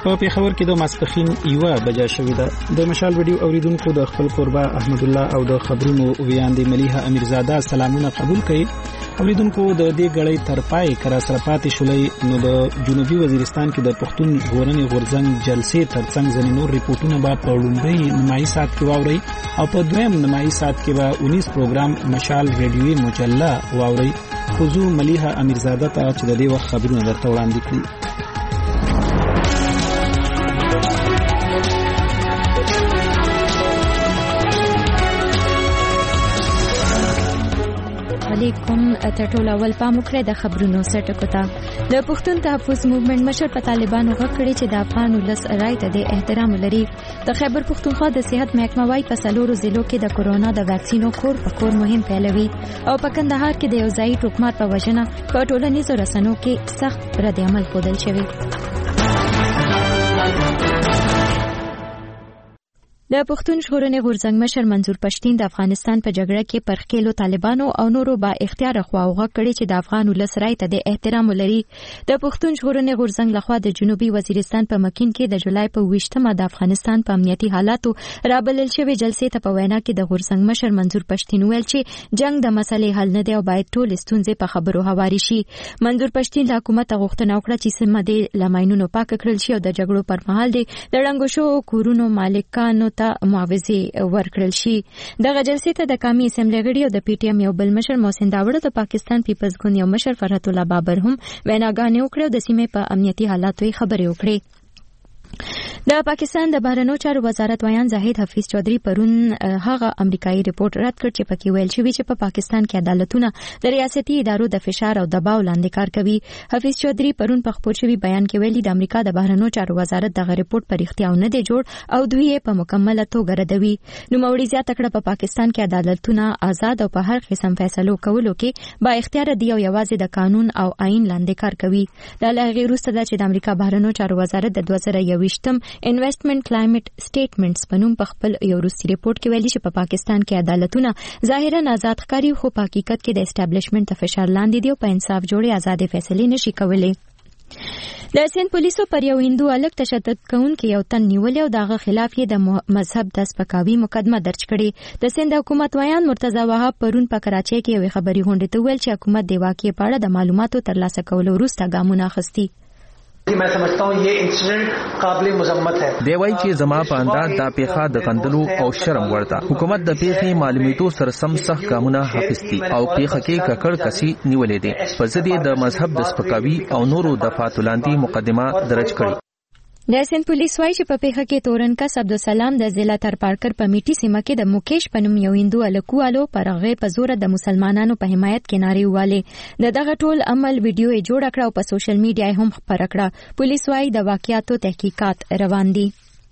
په پیښور کې د ماسپخین 1 بجې شوې ده. د مشال ویډیو اوریدونکو د خپل قربا احمد الله او د خبرونو ویاندې ملیحه امیرزاده سلامونه قبول کړي. اوریدونکو د دې غړې ترپای کرا سره پاتې شولې نو د جنوبي وزیرستان کې د پښتون ژغورنې غورځنګ جلسې ترڅنګ ځینې نور ریپورتونه به په لومړی نیمایي ساعت کې واوري او په دویم نیمایي ساعت کې به 19 پروګرام مشال ریډیوي مجله واوري. خو ملیحه امیرزاده ته چې د دې وخت خبرونه درته وړاندې کړي. علیکم. ټول اول پام وکړئ د خبرونو سرټکو ته. د پښتون تحفظ موومېنټ مشر په طالبانو غږ کړی چې د افغان ولس رایې ته د احترام لري. د خیبر پښتونخوا د صحت محکمه وايي په څلورو ضلعو کې د کورونا د واکسینو کور په کور مهم پیلوي او په کندهار کې د یو ځایي ټوکمار په وژنه په ټولنیزو رسنیو کې سخت رد عمل ښودل شوی. د پښتون ژغورنې غورځنګ مشر منظور پښتین د افغانستان په جګړه کې پر خېلو طالبانو او نورو با اختیار خواوغه کړي چې د افغان ولس رایې ته د احترام لري. د پښتون ژغورنې غورځنګ لخوا د جنوبي وزیرستان په مکین کې د جولای په 20مه د افغانستان په امنیتي حالاتو رابلل شوی جلسې ته په وینا کې د غورځنګ مشر منظور پښتین ویل چې جنگ د مسلې حل نه دی او باید ټول ستونزې په خبرو هواري شي. منظور پښتین د حکومت غوښتنه وکړه چې سیمه د لماینونو پاک کړل شي او د جګړو پر مهال د ړنګو شو کورونو مالکانو معاوضه ورکړل شي. دغه جلسې ته د قومي اسمبلی غړي او د پی ټی ایم یو بل مشر محسن داوړ د پاکستان پیپلز ګوند یو مشر فرحت الله بابر هم ویناګانې وکړې او د سیمې په امنیتي حالاتو خبرې وکړې. د پاکستان د بهرنیو چارو وزارت ویان زاهد حفیظ چودھری پرون هغه امریکایي ریپورت رد کړ چې پکې ویل شوی چې په پاکستان کې عدالتونه د ریاستي ادارو د فشار او دباو لاندې کار کوي. حفیظ چودھری پرون په خپل شوی بیان کې ویلي د امریکا د بهرنیو چارو وزارت دغه ریپورت په اړتیا نه دی جوړ او دوی یې په مکمله توګه ردوي. نو موري زیاته کړه په پاکستان کې عدالتونه آزاد او په هر قسم فیصلو کولو کې با اختیار دی او یوازې د قانون او آئین لاندې کار کوي. د لغې وروسته د امریکا بهرنیو چارو وزارت د 2021م انویسټمنټ کلایمټ سټیټمنټس په نوم په خپل یو وروستي ریپورت کې ویلي چې په پاکستان کې عدالتونه ظاهرا آزاد ښکاري خو په حقیقت کې د اسټابلیشمنټ د فشار لاندې دی او په انصاف جوړې آزادې فیصلې نشي کولای. د سند پولیسو پر یو هندو الګ تشدد کوونکې یو تن نیولې او دغه خلاف یې د مذهب د سپکاوي مقدمه درج کړې. د سند حکومت ویان مرتضی وهاب پرون په کراچۍ کې یو خبري غونډه ته ویل چې حکومت د واقعې په اړه د معلوماتو ترلاسه کولو وروسته ګامونه اخیستي. मैं समझता हूँ ये इंसिडेंट काबिल मजम्मत है. دی وایي چې زما په انداز دا پیښه د غندلو او شرم ورته. حکومت د پیښې معلوماتو سره سم سخت ګامونه اخیستي او پیښه کې ککړ کسي نیولې دي. په ضد د مذهب د سپکاوي او نورو دفعاتو لاندې مقدمه درج کړي. د سند پولیس وايي چې په پیښه کې تورن کس عبدالسلام د ضلع ترپارکر په میټي سیمه کې د مکیش په نوم یو هندو الکوالو پر هغه په زور د مسلمانانو په حمایت کې نارې وواله. دغه ټول عمل ویډیو یې جوړ کړ او په سوشل میډیا هم خپره کړه. پولیس وايي د واقعاتو تحقیقات روان دي.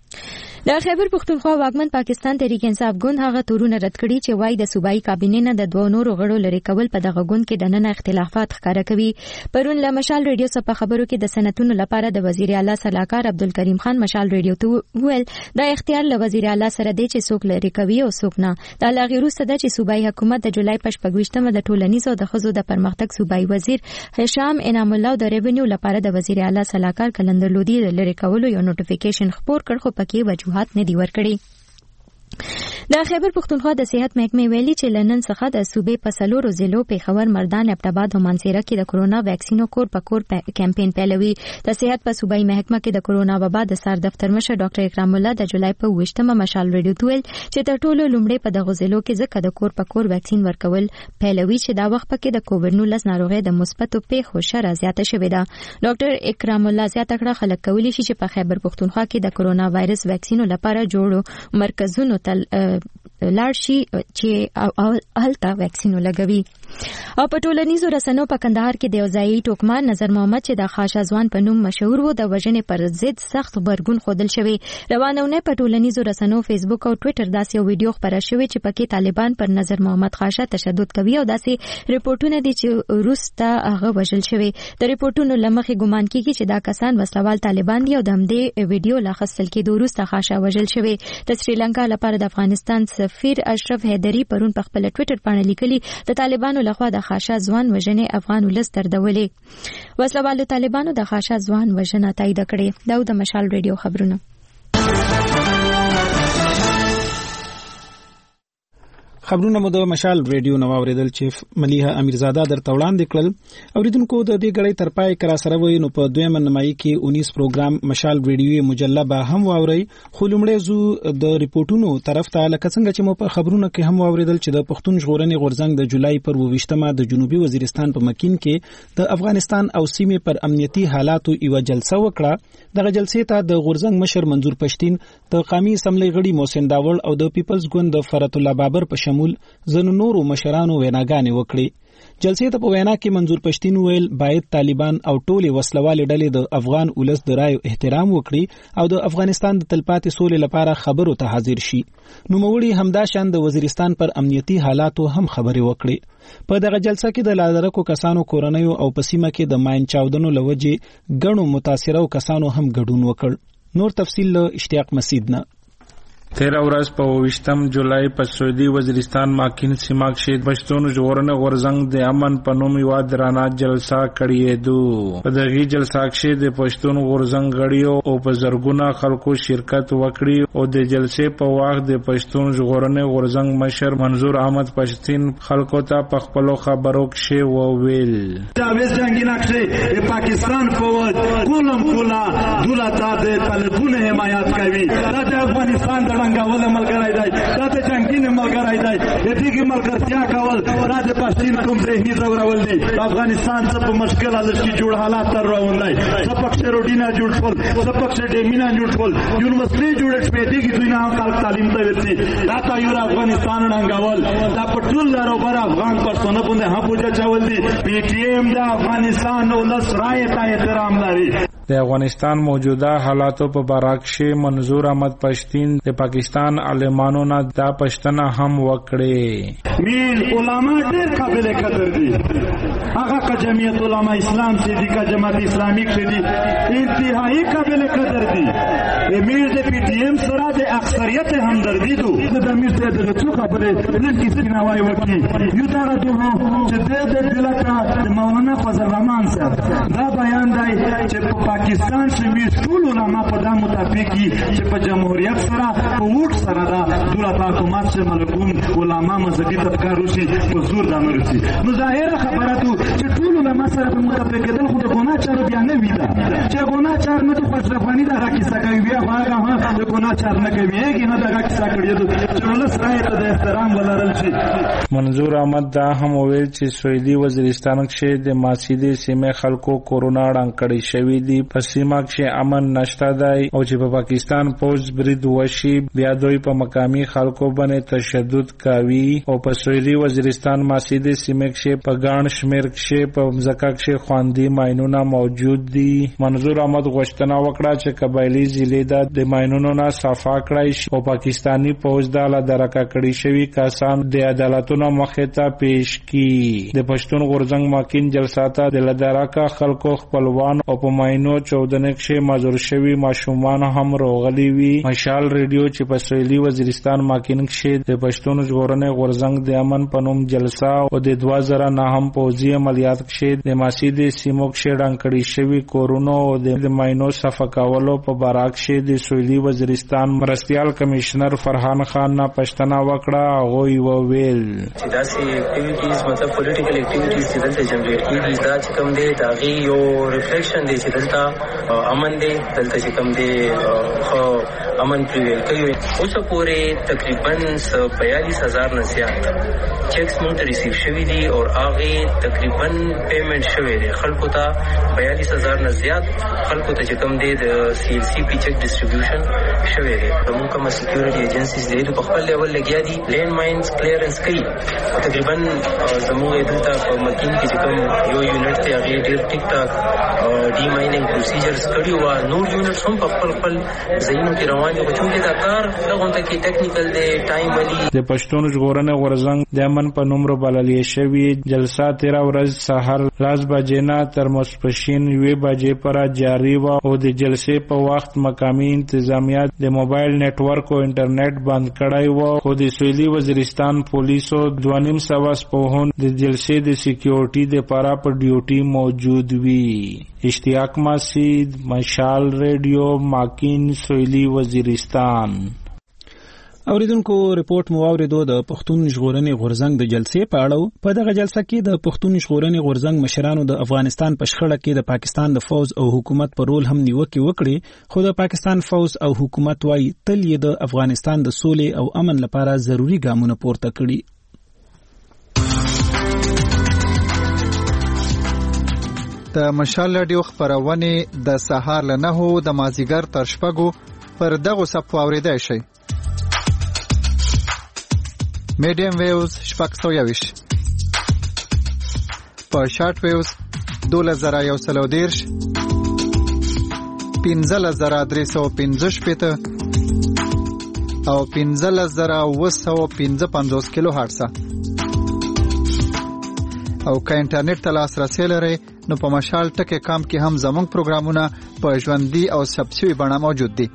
د خیبر پښتونخوا واکمن پاکستان تحریک انصاف ګوند هغه تورونه رد کړي چې وایي د صوبایي کابینې نه د دوه نورو غړو لري کول په دغه ګوند کې د نن اختلافات ښکاره کوي. پرون له مشال ریډیو څخه خبرو کې د سنتونو لپاره د وزیر اعلی صلاحکار عبدالکریم خان مشال ریډیو ته ویل دا اختیار له وزیر اعلی سره دی چې څوک لري کوي او څوک نه. دا لا غیر وروسته چې صوبایي حکومت د جولای په 28مه د ټولنیزو د ښځو د پرمختګ صوبایي وزیر هشام انعام الله د ریونیو لپاره د وزیر اعلی صلاحکار کلندر لودي لري کولو یو نوټیفیکیشن خپور کړ خو پکې وجوهات نه دی ورکړي. د خیبر پښتونخوا د صحت محکمې ویلي چې لنن څخه د صوبې په څلورو ضلعو پیښور، مردان، ابټاباد او مانسهره کې د کورونا ویکسینو کور په کور کمپاین پیلوي. د صحت په صوبایي محکمه کې د کورونا وبا د سار دفتر مشر ډاکټر اکرام الله د جولای په 28مه مشال ریډیو ته ویل چې تر ټولو لومړی په دغه ضلعو کې ځکه د کور په کور ویکسین ورکول پیلوي چې دا وخت پکې د کووډ-19 ناروغۍ د مثبتو پیښو شره زیاته شوې ده. ډاکټر اکرام الله زیاته کړه خلک کولی شي چې په خیبر پښتونخوا کې د کورونا وایرس ویکسینو لپاره جوړو مرکزونو ته لاړ شي چې هلته ویکسینو لګوي. او په ټولنیزو رسنیو په کندهار کې د یو ځایي ټوکمار نظر محمد چې د خاشه ځوان په نوم مشهور و د وژنې پر ضد سخت غبرګون ښودل شوی. روانونه په ټولنیزو رسنیو فیسبوک او ټوئیټر داسې یو ویډیو خپره شوی چې پکې طالبان پر نظر محمد خاشه تشدد کوي او داسې ریپورتونه دي چې روسته هغه وژل شوی. د ریپورتونو لمخې ګمان کیږي چې دا کسان وسلوال طالبان دي او د همدې ویډیو لا خپل کې د روسته خاشه وژل شوی. د سریلانکا لپاره د افغانستان سفیر اشرف حیدری پرون په خپل ټوئیټر باندې لیکلي د طالبانو طالبانو لخوا د خاشه ځوان وژنې افغان ولس دردولې. وسلوالو طالبانو د خاشه ځوان وژنه تایید کړې. دا د مشال ریډیو خبرونه. خبرونه مو د مشال ریډیو نو اوریدل چې ملیحه امیرزاده درته وړاندې کړل. اوریدونکو د دې غړې تر پای کرا سره وي نو په دویمه نمایي کې 19 پروګرام مشال ریډیو مجله به هم واوري. خو لومړی زو د ریپورتونو طرف ته لکه څنګه چې مو په خبرونه کې هم اوریدل چې د پښتون ژغورنې غورځنګ د جولای پر 28مه د جنوبي وزیرستان په مکین کې د افغانستان او سیمې پر امنیتي حالاتو یو جلسه وکړه. دغه جلسې ته د غورځنګ مشر منظور پښتين، د قومي اسمبلی غړي محسن داوړ او د پیپلز ګوند فرت الله بابر په زنو نورو مشرانو ویناګانې وکړي. جلسې ته په وینا کې منظور پښتين ویل باید طالبان او ټولې وسلوالې ډلې د افغان ولس د رایو احترام وکړي او د افغانستان د تلپاتې سولې لپاره خبرو ته حاضر شي. نوموړي همدا شان د وزیرستان پر امنیتي حالاتو هم خبرې وکړي. په دغه جلسه کې د لادرکو کسانو کورنیو او پسیمه کې د ماین چاودنو لوجې غنو متاثرو کسانو هم ګډون وکړ. نور تفصیل له اشتیاق مسعود نه. 13 ورځ په 28 جولای په سعودي وزیرستان ماکین سیما کې پښتون ژغورنې غورځنګ د امن په نوم یو درانه جلسه کړې ده. په دغه جلسه کې د پښتون غورځنګ غړیو او په زرګونه خلکو شرکت وکړي او د جلسې په وخت د پښتون ژغورنې غورځنګ مشر منظور احمد پښتين خلکو ته په خپل خبرو کې وویل جاوید جنگینا کې پاکستان فوج کولم کولا دولت د طالبانو حمایت کوي. د افغانستان څنګه ملګری دی دا ته څنګه ملګری دی د دې ملګرتیا کول را د پښتون کوم ذهني زورول دي. افغانستان څخه په مشکل لږ جوړ حالات تر روانای سپک روډینا جوړ کول سپک ډیمینا جوړ کول یونیورسيټي جوړ شپې دي چې دوی نه خلک تعلیم ته ورسي. دا ته یو افغانستان ننګول دا پټول لارو بر افغان پرسونه باندې هپوجا چول دي. پی ټی ایم د افغانستان ولس رائے ته احترام لري. د افغانستان موجوده حالاتو په باره کې منظور احمد پښتين د پاکستان عالمانو نه دا پښتنه هم وکړي. مين علما ډېر قابل قدر دي. هغه که جمعیت علما اسلام چې دي که جماعت اسلامي چې دي انتهایی قابل قدر دي. میر د پی ټی ایم سره د اکثریت همدردي دو. د میر ته د څو خبرې نن کې سپیناوي وکړي. یو دا راځو چې د دلته مولانا فضل الرحمن صاحب دا بیان دی چې پاکستان چې میر ټول علما په دا متفقي چې په جمهوریت سره په ووټ سره دا دولت حکومت چې ملګون علما مذهبي طبقه روسي په زور د امرسي نو ظاهره خبره ده چې ټول علما سره په متفقېدل خو د ګناه چار بیا نه وي دا چې ګناه چار نه د خوشرفانی دا راکیسه کوي بیا هغه د ګناه چار نه کوي هغه نه دا راکیسه کوي چې ولس رائے ته د احترام ولرل شي. منظور احمد دا هم ویل چې سویلي وزیرستان کې د ماسیدي سیمه خلکو کورونا ډنګړی شوی دی. په سیمه کې امن نشته دی او چې په پاکستان پوز برید وشي بیا دوی په مقامی خلکو باندې تشدد کوي او په سویلي وزیرستان ماسیدي سیمه کې په ګڼ شمیر کې په ځکه کې خواندي ماینونه موجود دي. منظور احمد غوښتنه وکړه چې قبایلی ضلع د ماینونو نه صفا کړای شي او پاکستانی پوز د درکه کړی شوی کسان د عدالتونو مخې ته پیش کړي. د پښتون غورځنګ ماکین جلسه ته د لدرکه خلکو خپلوان او په ماینو 14 کې معذور شوی ماشومان هم راغلي وي. مشال ریډیو چې په سویلي وزیرستان ماکین کې د پښتون ژغورنې غورځنګ د امن په نوم جلسه او د 2009 پوځي عملیات کې د ماسیدي سیمو کې ډنګړی شوی کورونا او د ماینو صفا کولو په باره کې د سویلي وزیرستان مرستيال کمشنر فرحان خان نه پښتنه وکړه. هغه وویل چې داسې اکټیویټیز مطلب پولیټیکل اکټیویټیز چې دلته جنریټ کیږي دا چې کوم دی دا غي یو ریفلیکشن دی چې دلته امن دی دلته چې کوم دی خو امن پریویل کوي. اوس پورې تقریبا 42000 نه زیات چیکس مونږ ریسیو شوی دي او هغه تقریبا پیمنٹ شوی دی خلکو ته 42000 نه زیات خلکو ته چې کوم دی د سی ال سی پی چیک ډیسټریبیوشن شوی دی. موږ کوم سکیورټي ایجنسیز دي په خپل لیول لګیا دي لینډ ماینز کلیرنس کوي. تقریبا زموږ دلته په مکین کې چې کوم یو یونټ ته هغه ډیر ټیک ټاک ډی مایننګ پروسیجرز کړي او نور یونټس هم په خپل ځایونو کې روان باندې چونکې دا کار دغه ته کې ټیکنیکل دی ټایم ولي د پښتون ژغورنې غورځنګ د امن په نوم بللې شوی جلسه 13 ورځ سحر لاس بجې نه تر ماسپښین 2 بجې پورې جاری و او د جلسې په وخت مقامي انتظامیه د موبایل نتورک او انټرنیټ بند کړی و خو د سویلي وزیرستان پولیسو 2.5 سپوهون د جلسې د سکیورټي لپاره په ډیوټي موجود وي اشتیاق مسعود مشال ریډیو ماکین سویلي وزیرستان اوریدونکو ریپورت مو اوریدو د پښتون ژغورنې غورځنګ د جلسې په اړه په دغه جلسه کې د پښتون ژغورنې غورځنګ مشرانو د افغانستان په شخړه کې د پاکستان د فوج او حکومت په رول هم نیوکه وکړي خو د پاکستان فوج او حکومت وايي تل یې د افغانستان د سولې او امن لپاره ضروری ګامونه پورته کړي د مشال رادیو خبرونه د سهار له 9 د مازیګر تر شپږو پر دغه صفو اوریدای شي میډیم ویوز شپږ 120 په شارټ ویوز 2110 15315 او 15955 کیلو هرتز او که انټرنیټ ته لاسرسي لرئ نو په مشال ټکي کام کې هم زموږ پروګرامونه په ژوندۍ او سبسوي بڼه موجود دي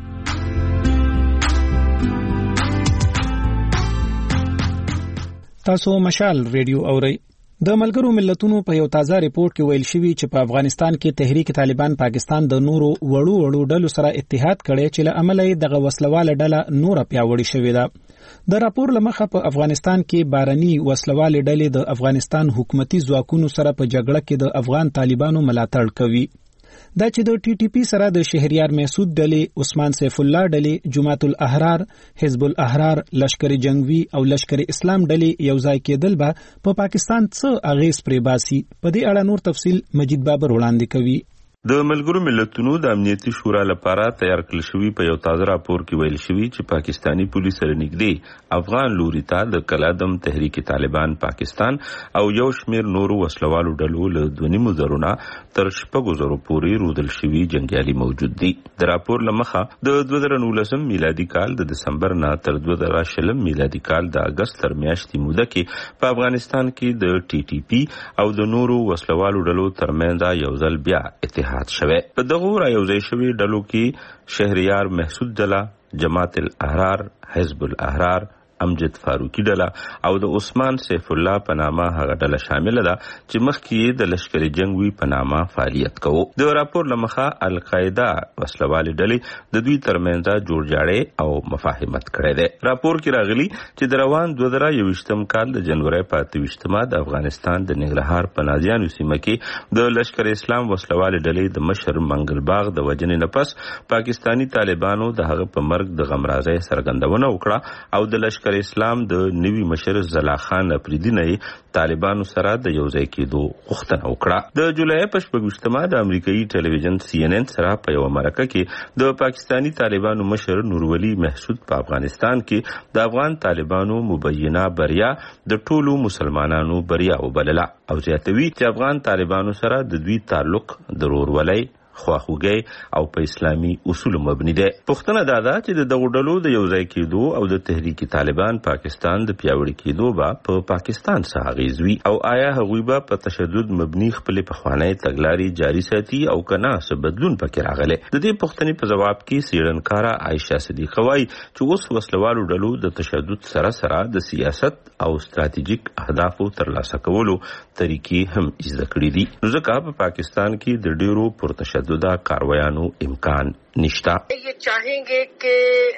تاسو مشال ریډیو اورئ د ملګرو ملتونو په یو تازه ریپورت کې ویل شوی چې په افغانستان کې تحریک طالبان پاکستان د نورو وړو ډلو سره اتحاد کړي چې له عمله دغه وسلواله ډله نور پیاوړی شوې ده د راپور لمخه په افغانستان کې بارني وسلواله ډلې د افغانستان حکومتي ځواکونو سره په جګړه کې د افغان طالبانو ملاتړ کوي دا چې د ټي ټي پی سره د شهریار محسود ډلې عثمان سیف الله ډلې جماعت الاحرار حزب الاحرار لشکر جنگوي او لشکر اسلام ډلې یو ځای کېدل به په پاکستان څه اغیز پرې باسي په دې اړه نور تفصیل مجید بابر وړاندې کوي د ملګرو ملتونو د امنیتي شورا لپاره تیار کړل شوی په یو تازه راپور کې ویل شوی چې پاکستانی پولیس سره نږدې افغان لوري ته د کلادم تحریک طالبان پاکستان او یو شمیر نورو وسلوالو ډلو له 2.5 زرونه تر 6 زرو پورې رودل شوی جنگیالي موجود دي د راپور لمخه د 2019 میلادي کال د دسمبر نه تر 2020 میلادي کال د اگست تر میاشتې موده کې په افغانستان کې د ټي ټي پی او د نورو وسلوالو ډلو ترمنځ یو ځل بیا اتحاد شوه په دغه رايوځای شوی ډلو کې شهریار محسود ډله جماعت الاحرار حزب الاحرار امجد فاروقی ډله او د عثمان سیف الله په نامه هغه ډله شامل ده چې مخکې د لشکر جنگوي په نامه فعالیت کوي د راپور لمخه القاعده وسلوالې ډلې د دوی ترمنځ جوړجاړي او مفاهمت کړي دي راپور کې راغلي چې د روان 2023م کال د جنوري 25مه د افغانستان د ننګرهار په نازیانو سیمه کې د لشکر اسلام وسلوالې ډلې د مشر منګل باغ د وجنې نه پس پاکستانی طالبانو د هغه په مرګ د غمرازۍ څرګندونه وکړه او د لشکر اسلام د نوی مشر زلا خان افریدی نه طالبانو سره د یوځای کېدو غوښتنه وکړه د جولای په 25مه د امریکایي ټلویزیون CNN سره په یو مرکه کې د پاکستانی طالبانو مشر نورولي محسود په افغانستان کې د افغان طالبانو مبینه بریا د ټولو مسلمانانو بریا وبلله او زیاتوي چې افغان طالبانو سره د دوی تعلق ضرورولای خواخوږي او په اسلامي اصول مبني ده پښتنه دادا چې د دغه ډلو د یوځای کېدو او د تحریک طالبان پاکستان د پیاوړي کېدو په پاکستان سره غیزوي او آیا هغوی به په تشدد مبني خپل پخوانی تګلاري جاری ساتي او کنه څه بدلون پکې راغله د دې پښتني په جواب کې سیړنکارا عائشه صدیقه وايي چې اوس وسلوالو ډلو د تشدد سره د سیاست او ستراتیژیک اهدافو ترلاسه کولو طریقې هم زده کړې دي نو ځکه په پاکستان کې د ډیرو پرتشدد کاروایانو امکان نشتا یہ چاہیں گے کہ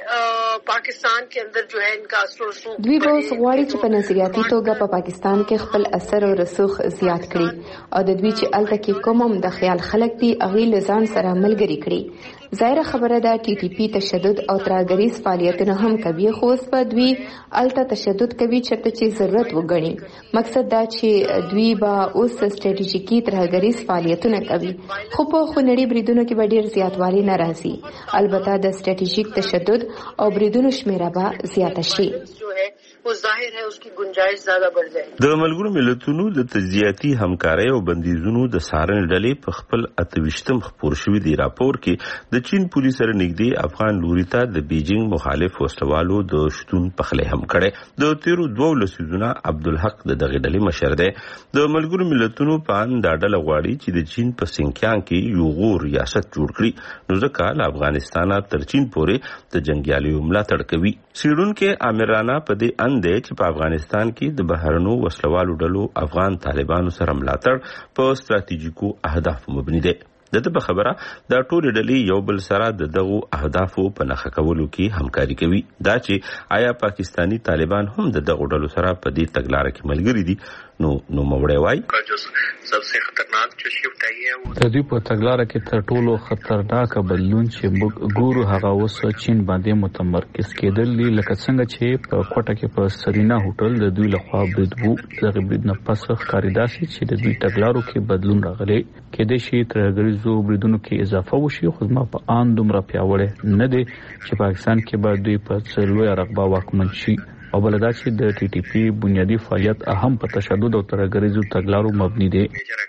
پاکستان کے اندر جو ہے ان کا اثر و رسوخ دوی به غواړي چې په نظریاتي توګه په پاکستان کې خپل اثر او رسوخ زیات کړي او د دوی چې الته کې کوم د خیال خلک دي اغه لزان سره ملګری کړي ظاهر خبره ده ټي ټي پی تشدد او ترهګریز فعالیتونه هم کوي خو اوس په دوی الته تشدد کوي چې ضرورت وګڼي مقصد دا چې دوی به اوس ستراتیژیکي ترهګریز فعالیتونه کوي خو په خونړي بریدونو کې به ډیر زیاتوالی نه راځي البته د ستراتیژیک تشدد او بریدونو شمیره به زیاته شي वो जाहिर है उसकी गुंजाइश ज्यादा बढ़ जाएगी। د ملګرو ملتونو د تجزیاتي همکارۍ او بندیزونو د څارنې ډلې په خپل 28م خپور شوي دی راپور کې د چین پولیس سره نږدې افغان لوري ته د بیجینګ مخالف وسلوالو د شتون پخلی هم کړي. د تیرو 2 لسیزونو عبدالحق د دغه ډلې مشر دی. د ملګرو ملتونو په ان دا ډله غواړي چې د چین په سینکیان کې یو غور ریاست جوړ کړي، نو ځکه له افغانستان تر چین پورې د جنگیالیو ملاتړ کوي. سیډونکو امیرانه په دې اند چې په افغانستان کې د بهرنو وسلوالو ډلو افغان طالبانو سره ملاتړ په ستراتیژیکو اهدافو مبني دی. دغه خبره د ټولو ډلې یو بل سره دغه اهدافو په نښه کولو کې همکاري کوي. دا چې آیا پاکستانی طالبان هم دغه ډلو سره په دې تګلارې کې ملګري دي؟ نو موړی وای सबसे खतरनाक जो शिफ्ट आई है वो د دې په تګلارې کې تر ټولو خطرناک بدلون چې ګورو هغه اوس چین باندې متمرکز کېدل دي، لکه څنګه چې په کوټه کې په سرینا هوټل د دوی لخوا برید وو. دغه برید نه پس ښکارېدا چې د دوی تګلارو کې بدلون راغلی، کېدای شي ترهګریزو بریدونو کې اضافه وشي، خو زما په ان دومره پیاوړی نه دی چې پاکستان کې به دوی په څلوي رغبه واکمن شي. او بلدا چې د ټي ټي پی بنیادی فعالیت اهم په تشدد او ترهګریزو تګلارو مبني دی.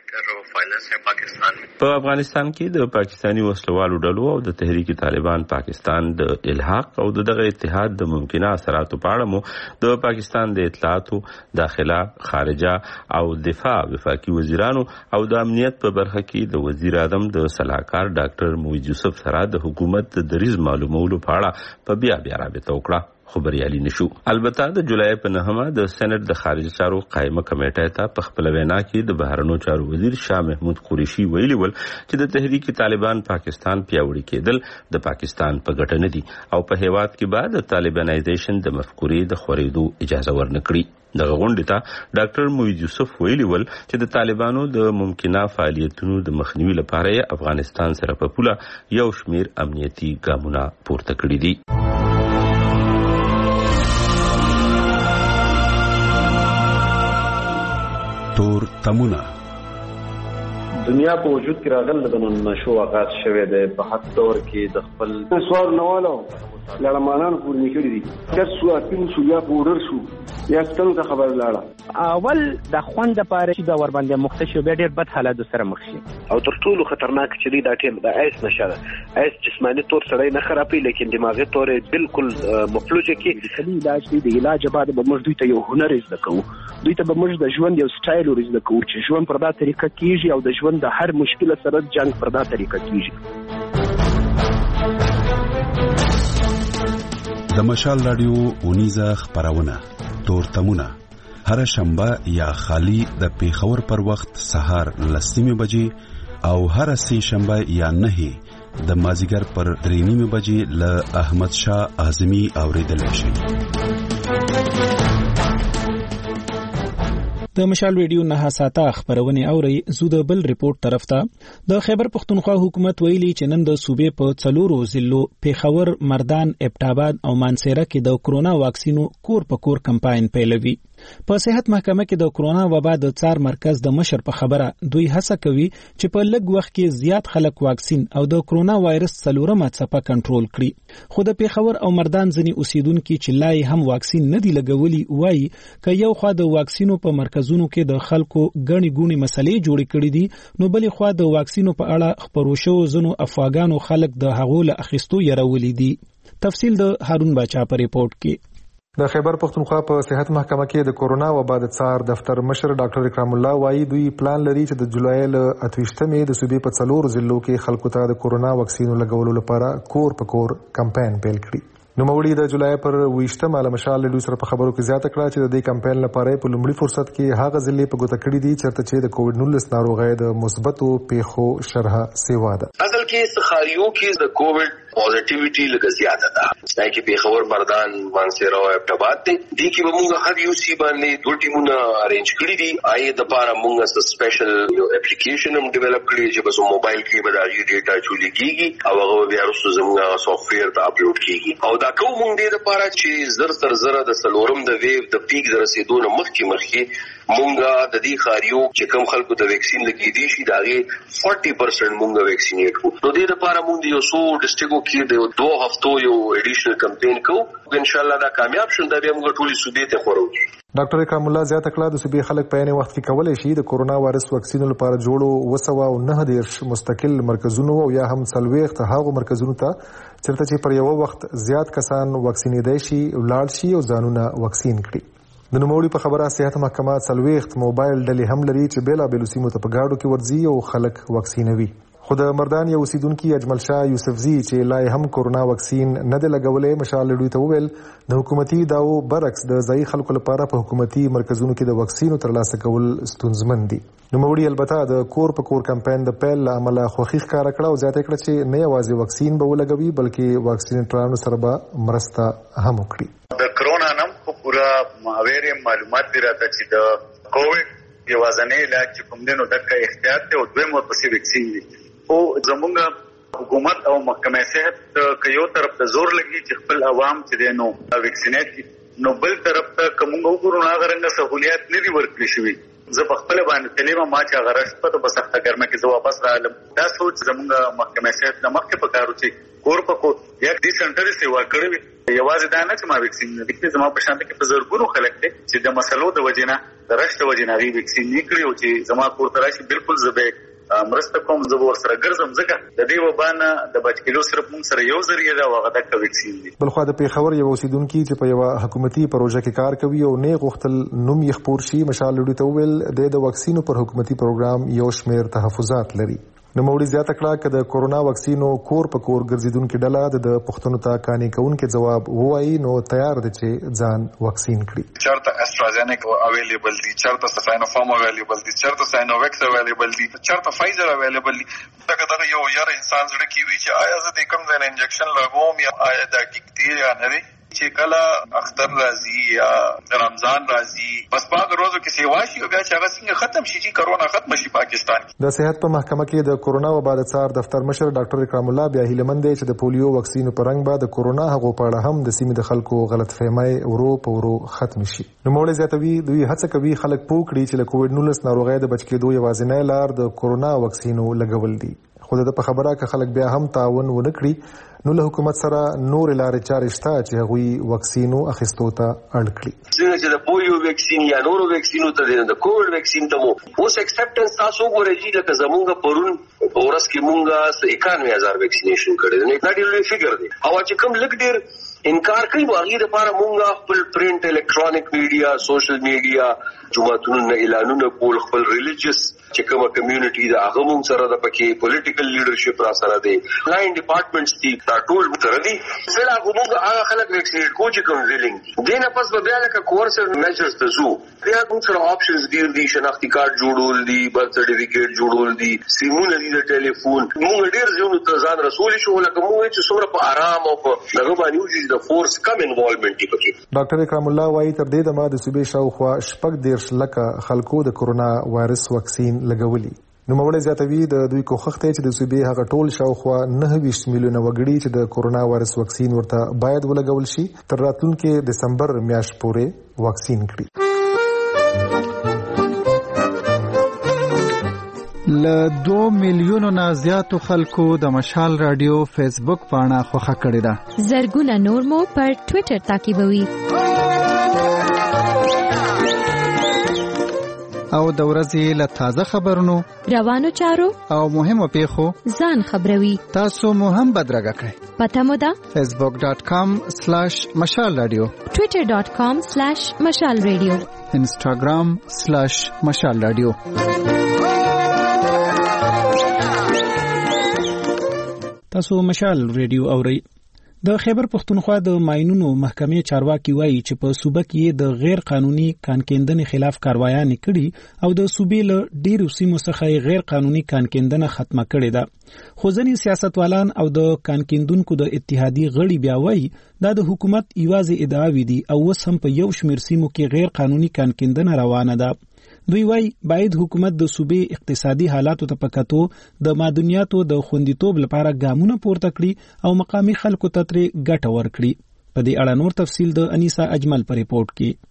په افغانستان کې د پاکستانی وسلوالو ډلو او د تحریک طالبان پاکستان د الحاق او دغه اتحاد د ممکنه اثراتو په اړه مو د پاکستان د اطلاعاتو، داخله، خارجه او دفاع وفاقي وزیرانو او د امنیت په برخه کې د وزیر اعظم د صلاحکار ډاکټر موحد یوسف سره د حکومت د دریز معلومولو په اړه په بیا رابطه وکړه. خبريالي نشو. البته د جولای په 9مه د سېنات د خارجه چارو قائمه کمیټه ته په خپل وینا کې د بهرنیو چارو وزیر شاه محمود قریشي ویلي ول چې د تحریک طالبان پاکستان پیاوړی کېدل د پاکستان په ګټه نه دي او په هیواد کې بعد د طالبانایزیشن د مفکورې د خورېدو اجازه ورنکړي. دغه غونډه ته ډاکټر موحد یوسف ویلي ول چې د طالبانو د ممکنه فعالیتونو د مخنیوي لپاره افغانستان سره په پوله یو شمیر امنیتي ګامونه پورته کړی دي. تور تمونه دنیا په وجود کې راغله د نن شو آغاز شوه د په حد دور کې د خپل سوال نوالو لړمانان پورې نکړي دي که څو اپین شو یا پورر شو یا ستنه خبر لاړه اول د خوند لپاره چې د ور باندې مختشو به ډېر بد حالات سره مخ شي او تر ټولو خطرناک چې دا ټیم د ایس نشه ایس جسمانی تور سره نه خرابې لیکن دماغي تور بالکل مفلوجه کې د علاج دی علاج بعد به موږ دوی ته یو هنر زده کوو، دوی ته به موږ د ژوند یو سټایل ورزده کوو چې ژوند پر دا طریقه کیږي او د ژوند د هر مشکل سره جنگ پر دا طریقه کیږي. د مشال رادیو اونیزه خبرونه تور تمونه هر شنبه یا خالی د پیښور پر وخت سهار 10 بجې او هر سه شنبه یا 9 د مازیګر پر 3 بجې ل احمد شاه اعظمي اوریدل شي. د مشال ویډیو نه ساته خبرونه اوري زو د بل ریپورت طرف ته د خیبر پختونخوا حکومت ویلي چې نن د صوبې په 4 ضلعو پیښور، مردان، ابټاباد او مانسیره کې د کرونا واکسینو کور په کور کمپاین پیلوي. په صحت محکمه کې د کرونا وبا د څار مرکز د مشر په خبره دوی هڅه کوي چې په لږ وخت کې زیات خلک واکسین او د کرونا وایرس څلورمه څپه کنټرول کړي. خو د پیښور او مردان ځینې اوسیدونکو چې لای هم واکسین نه دی لګولي وایي ک یو خوا د واکسینو په مرکزونو کې د خلکو غني ګونی مسلې جوړې کړې دي، نو بلې خوا د واکسینو په اړه خبرو شو زنو افغانو خلک د هغو له اخیستو يرولې دي. تفصیل د هارون باچا په ریپورت کې. د خیبر پختونخوا په صحت محکمه کې د کورونا وبا د څار دفتر مشر ډاکټر اکرام الله وایي دوی پلان لري چې د جولای ل 28مې د صوبې په 4 ضلعو کې خلکو ته د کورونا واکسین لګولو لپاره کور په کور کمپاین پیل کړي. نو مولي د جولای پر 28مه له مشال له سره په خبرو کې زیاته کړه چې د دې کمپاین لپاره په لومړي فرصت کې هغه ضلع په ګوته کړی دي چې د کووډ 19 ناروغۍ د مثبتو پیښو شرح سیوا ده. اصل کې سخاریو کې د کووډ پوزټیویټي لږه زیاته ده، ځکه چې پیښور، مردان، مانسیره او ابټاباد دي کې موږ هر یو سی باندې دوه ټیمونه ارینج کړی دي. آی د لپاره موږ څه سپیشل یو اپلیکیشن هم ډیولپ کړی چې په موبایل کې به داږي ډیټا چولې کیږي او هغه بیا وروسته زموږ سافټویر ته اپلوډ کیږي او دا کوم موږ د لپاره چې زر تر زر د سلورم د ویو د پیک د رسیدو نه مخکې مونږه د دې خاریو چې کوم خلکو د ویکسین لګې دي شي داغه 40% مونږه ویکسینیټ کو. نو دې لپاره مونږ یو څو ډسټریکټو کې د 2 هفتو یو ایډیشنل کمپاین کو. ان شاء الله دا کامیاب شون دا به موږ ټولې صوبې ته خورو. ډاکټر اکرام الله زیاته کړه د صوبې خلک په عین وخت کې کولای شي د کورونا وایرس واکسین لپاره جوړو 209 مستقل مرکزونو او یا هم 40 هغه مرکزونو ته چیرته چې پر یو وخت زیات کسان واکسینېدای شي ولال شي او ځانونه واکسین کړي. د نوموړي په خبره صحت محکمه 40 موبایل ډلې هم لري چې بیلا بیل سیمو ته په گاډو کې ورځي او خلک واکسینوي. خو د مردان یو اوسیدونکي اجمل شاه یوسفزي چې لا هم کورونا واکسین نه دی لګولې مشال لوی ته وویل د حکومتي داو برعکس د ځای خلکو لپاره په حکومتي مرکزونو کې د واکسینو ترلاسه کول ستونزمن دي. نوموړي البته د کور په کور کمپاین د پیل عمله خوخي ښکارا کړه او زیاته کړه چې نه یوازې واکسین به ولګوي بلکې واکسینټرانو سره به مرسته هم وکړي. د کرونا نم په پورا ماویره معلومات دی راته چې د کووډ یوازنې علاج چې کوم دینو دغه احتیاط ته او دویم ورپسې ویکسین دي. او زمونږ حکومت او محکمه صحت کيو طرف ته زور لګي چې خپل عوام چې دینو ویکسینیټ نو بل طرف ته کومو وګورو هغه رنګ سہولیات نه دی ورکړي شوی. زه په خپل باندې تلیم ما چې هغه راشت په سخته ګرمه کې زه واپس راغلم. دا سوچ زمونږ محکمه صحت د مخکې په کارو چې کور په کور یک دي سنټر سیوا کړی یوازې دا نه چې ما ویکسین نه دي زما په شان کې په زرګونو خلک دي چې د مسلو د وجنه د رښت وجنه ویکسین نه کړی او چې زما کور ته راشي بالکل زبې مرسته کوم زه ور سره ګرځم ځکه د دې وبانه د بچ کېلو سره موږ سره یو ذریعہ دا وغه د ویکسین دي. بلخو د پیښور یو اوسیدونکي چې په یو حکومتي پروژه کې کار کوي او نه غوښتل نوم یې خپور شي مشال لوی ته ویل د واکسینو پر حکومتي پروګرام یو شمېر تحفظات لري. نوموړي زیاته کړه چې د کورونا واکسینو کور په کور ګرځیدونکو ډله د پښتنو ته کاني کوونکې جواب وایي نو تیار دي چې ځان واکسین کړي. چرته استرازینیکا اویلیبل دي، چرته ساینوفارم اویلیبل دي، چرته ساینوویکس اویلیبل دي، چرته فایزر اویلیبل دي. دغه یو یار انسان زړه کې وی چې آیا زه د کوم ځای انجکشن لګوم یا آیا دا ټیک یا نه. چې کله اختر راځي یا رمضان راځي بس بعد روزو کې سیوا شي او بیا چې هغه څنګه ختم شي چې کرونا ختم شي پاکستان. د صحت په محکمه کې د کورونا وبا د څار دفتر مشر ډاکټر اکرام الله بیا هیلمند دی چې د پولیو واکسین په رنګ به د کورونا هغه په اړه هم د سیمې د خلکو غلط فهمي ورو په ورو ختم شي. نو موږ زیاتوي دوی هڅه کوي خلک پوکړي چې له کووډ 19 ناروغۍ د بچ کېدو یوازینی لار د کورونا واکسینو لګول دي. خو د په خبره کې خلک بیا هم تعاون ونکړي نو له حکومت سره نور لارې چارې شته چې هغوی واکسینو اخیستو ته اړ کړي. څنګه چې د پولیو ویکسین یا نورو ویکسینو ته د کووډ ویکسین ته مو اوس اکسپټنس تاسو وګورئ لکه زمونږ پرون ورځ کې مونږه 91000 ویکسینیشن کړی دی. دا ډېر لوی فګر دی. او چې کوم لګ ډېر انکار کوي واغې لپاره مونږه خپل پرینټ الکترونیک میډیا سوشل میډیا جماعتونو اعلانونه کول خپل ریلیجیس چې کومه کمیونټي دا هغه مونږ سره د پکې پولیټیکل لیډرشپ را سره دی لاین ډپارټمنټس دي دا ټول سره دي. سره مونږ هغه خلک ویکسینیټ کوو چې کوم ویلینګ دي نه پس به بیا لکه کورسر میجرز ته زو بیا مونږ سره آپشنز دي شناختی کارت جوړول دي برث سرټیفیکیټ جوړول دي سیمونه دي د ټلیفون مونږ ډیر ځینو ته ځان رسول شو لکه مونږ چې څومره په آرام او په دغه باندې د فورس کم انوالومنت دی پکې. ډاکټر اکرام الله وايي تر دې دمه د صوبې شاوخوا 14 لکه خلکو د کورونا وایرس واکسین لګولي. نو موږ زیاتوي د دوی کوښښ ته چې د صوبې هغه ټول شاوخوا 29 میلیونه وګړي چې د کورونا وایرس واکسین ورته باید ولګول شي تر راتلونکي دسمبر میاشت پورې واکسین کړي. ل 2 میلیونو نه زیاتو خلکو د مشال رادیو فیسبوک پاڼه خوښه کړې ده. زرګونه نور مو پر ټوئیټر تعقیبوي. او د ورځې له تازه خبرونو روانو چارو او مهمو پیښو ځان خبروي. تاسو مو هم بدرګه کړئ. پته مو ده facebook.com/mashalradio twitter.com/mashalradio instagram/mashalradio. تاسو مشال ریډیو اورئ. د خیبر پختونخوا د ماینونو محکمې چارواکي وایي چې په صوبه کې د غیر قانوني کانکیندنې خلاف کاروایانې کړي او د صوبې له ډیرو سیمو څخه غیر قانوني کانکیندنه ختمه کړې ده. خو ځینې سیاستوالان او د کانکیندونکو د اتحادیې غړي بیا وایي دا د حکومت یوازې ادعاوې دي او اوس هم په یو شمېر سیمو کې غیر قانوني کانکیندنه روانه ده. دوی وایي باید حکومت د صوبې اقتصادي حالاتو ته پکاتو د معدنیاتو د خوندیتوب لپاره ګامونه پورته کړي او مقامي خلکو ته ترې ګټه ورکړي. په دې اړه نور تفصیل د انیسا اجمل په ریپورت کې.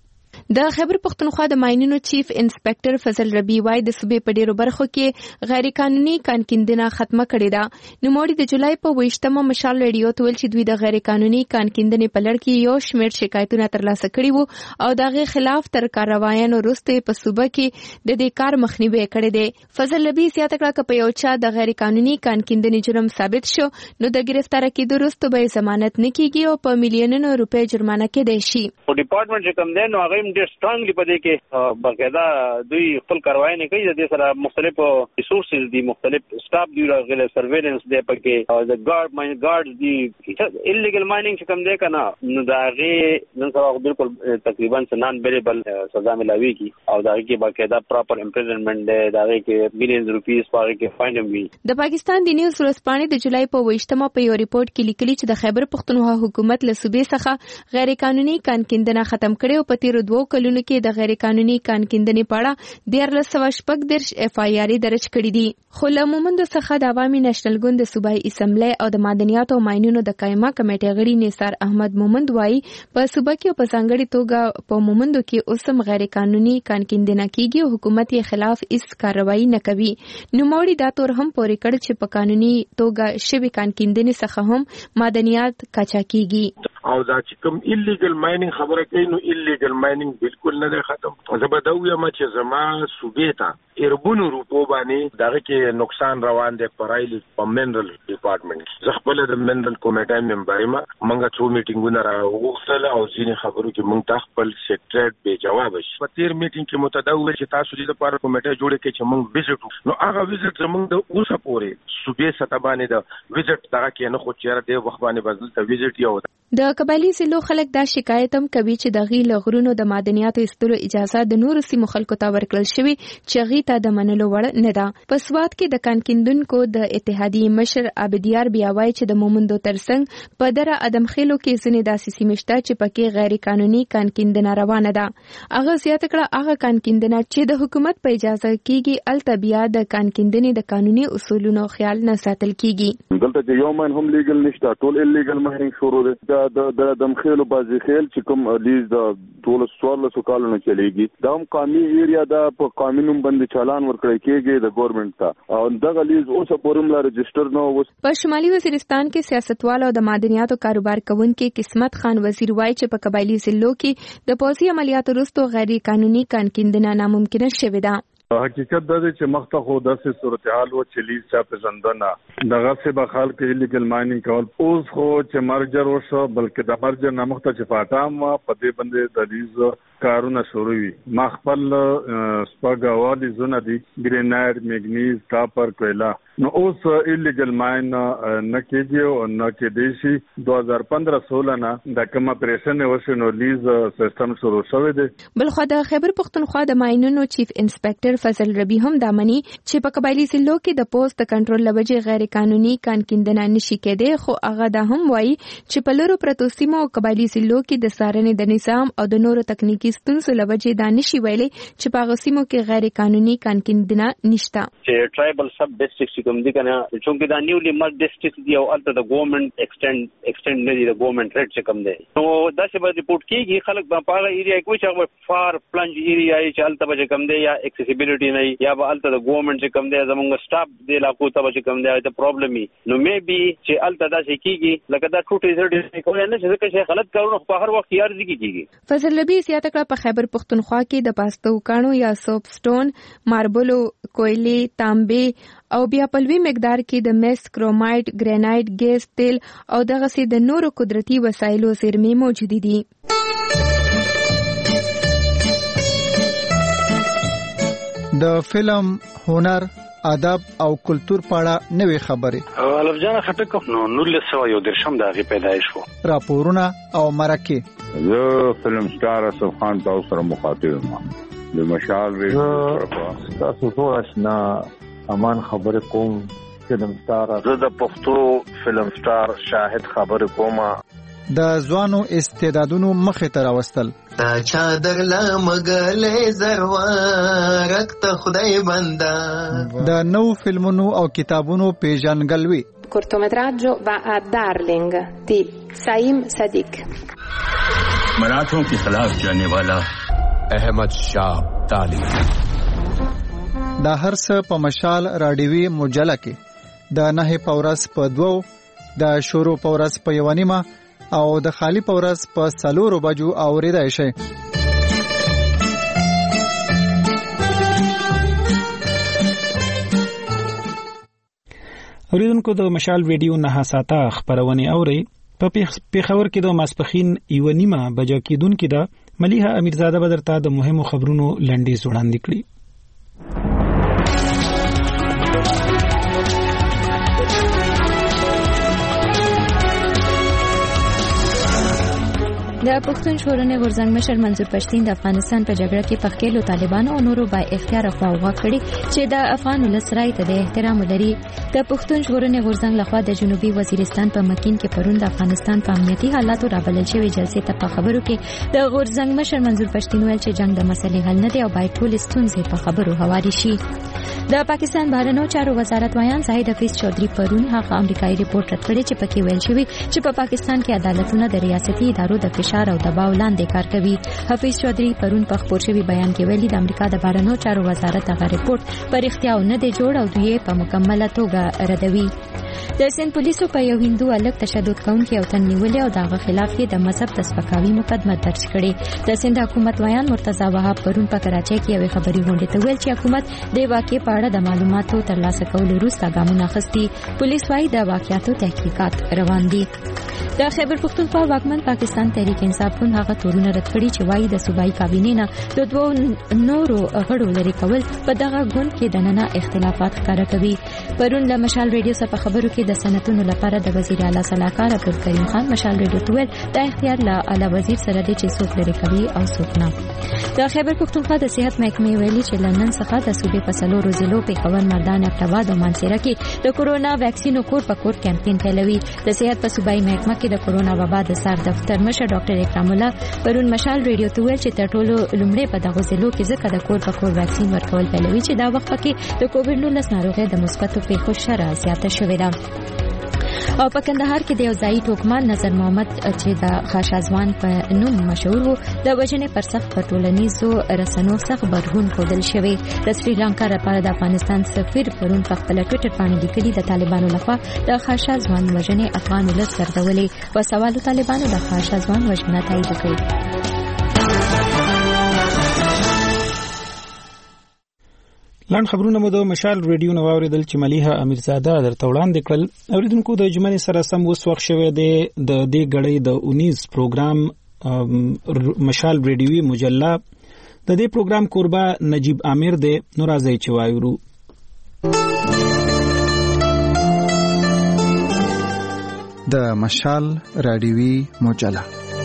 د خیبر پختونخوا د ماینونو چیف انسپکټر فضل ربی وای د صوبې په ډیرو برخو کې غیر قانوني کانکیندنه ختمه کړې ده. نوموړي د جولای په 28مه مشال ریډیو ته ویل چې دوی د غیر قانوني کانکیندنې په لړ کې یو شمېر شکایتونه ترلاسه کړي وو او دغه خلاف تر کاروایانو وروسته په صوبه کې د دې کار مخنیوي کړی دی. فضل ربی زیاته کړه چې په یو چا د غیر قانوني کانکیندنې جرم ثابت شو نو د گرفتار کېدو وروسته به ضمانت نه کیږي او په میلیونونو روپۍ جرمانه کېدای شي. ډپارټمنټ چې کوم دی نو هغه هم ډېر سټرانګلی په دې کې باقاعده دوی خپل کاروایي کوي. د دې سره مختلف ریسورسز دي، مختلف سټاف دی، راغلي سرویلنس دی پکې او د ګارډز دي. انلیګل مایننګ چې کوم دی کنه نو دا هغه نن سبا بالکل تقریبا نان بیلیبل سزا ملاوي کی او دا کې باقاعده پراپر امپریزنمنٹ دی، دا کې مليونز روپیز پاره کې فاین هم وي. د پاکستان د نیوز ورځپاڼې د جولای په 28مه په یو ریپورت کې لیکلي چې د خیبر پختونخوا حکومت له صوبې څخه غیر قانوني کانکیندنه ختم کړي او په تیرو 2 کلونو کې د غیر قانوني کانکیندنې په اړه 1314 FIR درج کړي دي. خو له مومندو څخه د عوامي نېشنل ګوند د صوبایي اسمبلی او د معدنیاتو او ماینونو د قائمه کمیټې غړي نثار احمد مومند وایي په صوبه کې په ځانګړي توګه په مومندو کې اوسم غیر قانوني کانکیندنه کیږي او حکومت یې خلاف هیڅ کاروایی نه کوي. نوموړي دا تور هم پورې کړ چې په قانوني توګه شوی کانکیندنې څخه هم معدنیات قاچا کیږي. او دا چې کوم ایلیګل مایننګ خبره کوي نو ایلیګل مایننګ بالکل نه ختم. زبده ویم چې زما صوبې ته اربونو روپو باندې دغه کې نقصان روان دی پرایلی په منرل ډپارټمنټ. زه خپل د منرل کمیټې ممبر یم. موږ څو میټینګونه راوغوښتل او ځینې خبرو کې موږ ته خپل سیکریټریټ به جواب شي. په تیر میټینګ کې متداول چې تاسو دې لپاره کمیټه جوړه کړئ چې موږ وزټ نو هغه وزټ زموږ د اوسه پورې صوبې سطح باندې د وزټ دغه کې نه خو چیرې دی وخت باندې بدل ته وزټ یو د قبایلی ضلعو خلک دا شکایت هم کوي چې د غي لغرونو د معدنیاتو ایستلو اجازه د نورو سیمو خلکو ته ورکړل شوی چې غي ته د منلو وړ نه ده. په سواد کې د کانکیندونکو د اتحادیې مشر عبدیار بیا وایي چې د مومندو ترڅنګ په دره ادمخیلو کې ځینې داسې سیمې شته چې پکې غیر قانوني کانکیندنه روانه ده. هغه زیاته کړه هغه کانکیندنه چې د حکومت په اجازه کیږي الته بیا د کانکیندنې د قانوني اصولونو خیال نه ساتل کیږي. دلته چې یو ماین هم لیګل نشته، ټول انلیګل مایننګ شروع ده. د دمخیلو بازي خیل چې کوم لیز د ټول 14 کالونو چلیږي دا هم قانوني ایریا دا په قانونوم باندې چالان ورکړی کېږي د ګورنمنت ته او دغه لیز اوسه پورم لا رجسٹر نه و. په شمالي وزیرستان کې سیاستوال او د معدنیاتو کاروبار کوونکي قسمت خان وزیر وایي چې په قبایلی ضلعو کې د پوځي عملیاتو وروسته غیر قانوني کانکیندنه ناممکنه شوې ده. حقیقت دا دی چې مخته خو داسې صورتحال و چې لیز چا پېژندنه دغه څه به خلک ایلیګل مایننګ کول. اوس خو چې مرجر وشو بلکې د مرجر نه مخته چې فاټام په دې باندې د لیز کارونه شروع وي. ما خپل سپاګاوالي زونه دي ګریناډ میګنیز کاپر کویلا نو اوس ایلیګل ماین نه کېږي او نه کېدی شي. 2015-16 نه د کوم اپریشن وشو نو لیز سیستم شروع شوی دی. بلخو د خیبر پختونخوا د ماینونو چیف انسپکټر فضل ربی هم دا مني چې په قبایلی ضلعو کې د پوسټ کنټرول لوجه غیر قانوني کانکیندنه نشي کېدی. خو هغه دا هم وایي چې په لورو پرتو سیمو او قبایلی ضلعو کې د څارنې د نظام او د نورو تکنیکی ستونزو لوجه دا نشي ویلي چې په هغه سیمو کې غیر قانوني کانکیندنه نشته. چې ټرایبل سب ډیسټریکټ کوم دي کنه چې دا نیولی مرج ډیسټریکټ دی او الته د ګورنمنت ایکسټند نه دی د ګورنمنت ریټ چې کوم دی نو دا څه به ریپورت کیږي. خلک په هغه ایریا کې چې فار پلنج ایریا چې الته به کوم دی یا اکسیسیبিলিټي نه یا به الته د ګورنمنت چې کوم دی زموږ سټاف دی لا کو ته چې کوم دی د پرابلم نو مې بي چې الته دا شي کیږي لکه دا ټوټ ریزلټ کوي نه چې څه غلط کارونه په هر وخت یار ځي کیږي. فضل ربی زیاته کړه په خیبر پختونخوا کې د پاستو کانو یا سوپ سټون ماربلو کویلې تانبې او بیا په لوی مقدار کې د مس کرومایټ ګرینایټ ګیس تیل او دغه سي د نورو قدرتي وسایلو زیرمې موجود دي. د فلم هنر ادب او کلچر پاړه نوې خبره الف جان خټک نو 1913 د غي پیدایش وو. راپورونه او مرکه زه فلم سٹار اسف خان تاسو سره مخاطب یم. د مشال ریډیو تاسو ټول آشنا امان خبره کوم. فلم سٹار زه د پښتو فلم سٹار شاهد خبره کوم. د ځوانو استعدادونو مخه ته راوستل تا چا درلا مګلې زروارک ته خدای بندا د نو فلمونو او کتابونو پیژنګلوي. cortometraggio va a Darling di Saim Sadiq. मराठों के खिलाफ जाने वाला احمد شاه ابدالي. دا هرڅه په مشال راډیوي مجله کې د 9 پورس په 2 د شروع پورس په 1 او د خالی پورس په 4 بجو اوریدای شي. اوریدونکو د مشال ریډیو 9 ساعته خبرونه اوري. په پیښور کې د ماسپخین 1:30 بجو کېدونکې ده ملیحه امیرزاده بدرته د مهمو خبرونو لنډیز وړاندې کړي. د پښتون ژغورنې غورځنګ مشر منظور پښتين د افغانستان په جګړه کې په خپل طالبانو او نورو با اختیار خواوغه کړي چې د افغان ولسرای ته د احترام لري. د پښتون ژغورنې غورځنګ لخوا د جنوبي وزیرستان په مکین کې پرون د افغانستان په امنیتي حالاتو رابلل شوی جلسې ته په خبرو کې د غورځنګ مشر منظور پښتين ویل چې جنگ د مسلې حل نه دی او باید ټول ستونزې په خبرو هواري شي. د پاکستان بهرنیو چارو وزارت وایان زاهد حفیظ چودھری پرون هغه امریکایي ریپورت رد کړی چې پکې ویل شوی چې په پاکستان کې عدالتونه د ریاستي ادارو د فشار او دباو لاندې کار کوي. حفیظ چودھری پرون په خبر شوی بیان کې ویلي د امریکا د بهرنیو چارو وزارت هغه ریپورت پر اختیار نه دی جوړ او دوی په مکمله توګه ردوي. د سند پولیسو په یو هندو الګ تشدد کوونکي او تنیولې او دغه خلاف یې د مذهب د سپکاوي مقدمه درج کړې. د سند حکومت وایان مرتضی وهاب پرون په کراچۍ کې یو خبري غونډه ته ویل چې حکومت د واقعې په اړه د معلوماتو ترلاسه کولو وروسته ګامونه اخیستي. پولیس وايي د واقعیاتو تحقیقات روان دي. د خیبر پښتونخوا واکمن پاکستان تحریک انصاف هم هغه تورونه رد کړي چې وايي د صوبایي کابینې نه د دوه نورو غړو لري کول په دغه ګوند کې د نن اختلافات ښکاره کوي. پرون له مشال ریډیو څخه خبرو کې د سنتونو لپاره د وزیر اعلی صلاحکار عبدالکریم خان مشال ریډیو تویل د اختیار له اعلی وزیر سره د چې څوک لري کوي او څوک نه. د خیبر پښتونخوا د صحت محکمې ویلي چې لندن څخه د صوبې په 4 ضلعو پیښور مردان ابټاباد او مانسهره کې د کورونا ویکسینو کور په کور کمپاین پیلوي. د صحت په صوبایي محکمه کې د کورونا وبا د سر دفتر مشر ډاکټر اکرام الله پرون مشال ریډیو تویل چې تر ټولو لومړی په دغه ضلعو کې ځکه د کور په کور ویکسین ورکول پیلوي چې دا وخت کې د کووډ-19 ناروغۍ د مثبتو پیښو شرح زیاته شوې ده. او په کندهار کې د یو ځای ټوکمان نظر محمد چې د خاشازوان په نوم مشهور وو د وژنې پر سخت په ټولنیزو رسنیو سخت بدلون ښودل شوی. د سریلانکا لپاره د افغانستان سفیر پرون په خپل ټویټر باندې لیکلي د طالبانو لخوا د خاشازوان وژنې افغان ولس سردولې او سوالو طالبانو د خاشازوان وژنه تایید کړې. لاند خبرونه مو د مشال ریډیو نو اوریدل چې ملیحه امیرزاده درته وړاندې کړل. اوریدونکو د جمعې سره سم اوس وخت شوی دی د دې غړې د 19 پروګرام مشال ریډیوي مجله د دې پروګرام کوربه نجیب عامر دی. نو راځي چې وایو د مشال راډیوي مجله.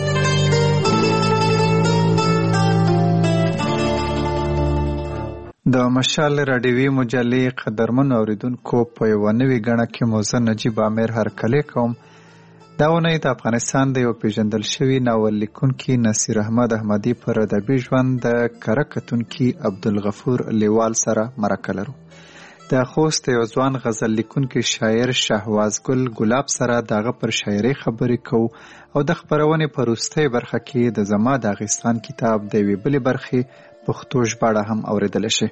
د مشال راډیوي مجلې قدرمن اوریدونکو په یو نوې غړه کې موزه نجیب عامر هرکلی کوم. دا ونې د افغانستان د یو پیژندل شوی ناول لیکونکي نصیر احمد احمدي پر ادبي ژوند د کرکټونکي عبدالغفور لیوال سره مرکه لرو. د خوست یو ځوان غزل لیکونکي شاعر شهوازګل ګلاب سره دغه پر شاعري خبرې کوو او د خبرونې په وروستۍ برخه کې د زما د افغانستان کتاب د یوې بلې برخې پښتو ژباړه هم اوریدل شي.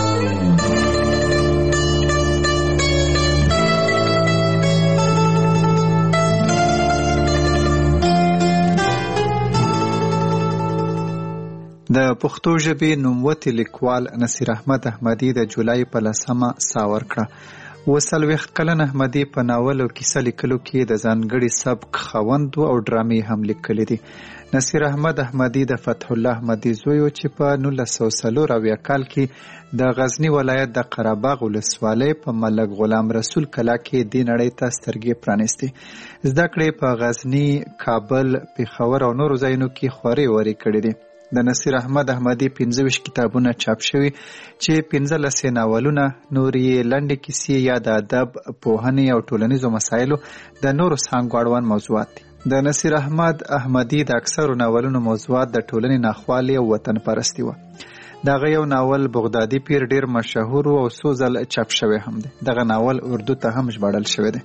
د پښتو ژبې نوموتی لیکوال نصیر احمد احمدي د جولای په 10 ساه ورکړه. 40 کلن احمدي په ناول او کیسه لیکلو کې د ځانګړي سبک خاوند او ډرامې هم لیکلي دي. نصیر احمد احمدي د فتح الله احمدي زوی چې په 1940 کال کې د غزنی ولایت د قرهباغ ولسوالۍ په ملک غلام رسول کلا کې د نړۍ ته سترګې پرانیستي. زده کړې په غزنی، کابل، پیښور او نورو ځایونو کې خوري وري کړې دي. د نصیر احمد احمدي 25 کتابونه چاپ شوي چې 15 ناولونه، نورې لنډې کیسې یا د ادب، پوهنې او ټولنیزو مسایلو د نورو څانګو اړوند موضوعات دي. د نصیر احمد احمدي د اکثرو ناولونو موضوعات د ټولنې ناخوالې او وطن پرستی و. دغه یو ناول بغدادي پیر ډیر مشهور او څو ځل چاپ شوی هم دی. دغه ناول اردو ته هم ژباړل شوی دی.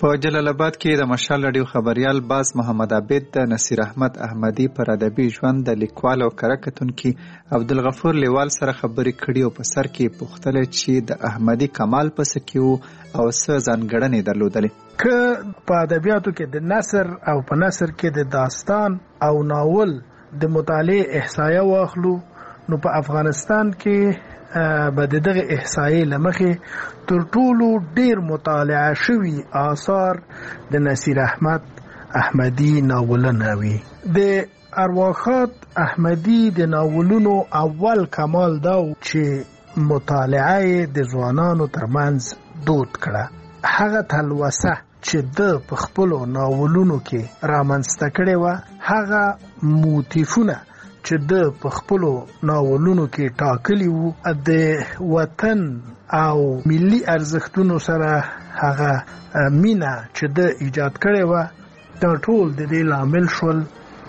په جلال آباد کې د مشال رادیو خبريال باز محمد عابد د نصیر احمد احمدي پر ادبي ژوند د لیکوال او کارکتونکي عبدالغفور لیوال سره خبرې کړي او په سر کې پوښتنه چې د احمدي کمال پس کې او څه ځانګړنې درلودلې. که په ادبیاتو کې د نثر او په نثر کې د داستان او ناول د مطالعه احصایه واخلو نو په افغانستان کې به دغه احصایې لمخې تر ټولو ډیر مطالعه شوي آثار د نصیر احمد احمدي ناولونه وي. د ارواښاد احمدي د ناولونو اول کمال دا چې مطالعه د ځوانانو ترمنځ دود کړه. هغه تلوسه چې د په خپلو ناولونو کې رامنځته کړې وه، هغه موتیفونه چې د په خپلو ناولونو کې ټاکلي وو، د وطن او ملي ارزښتونو سره هغه مینه چې د ایجاد کړې وه، دا ټول د دې لامل شول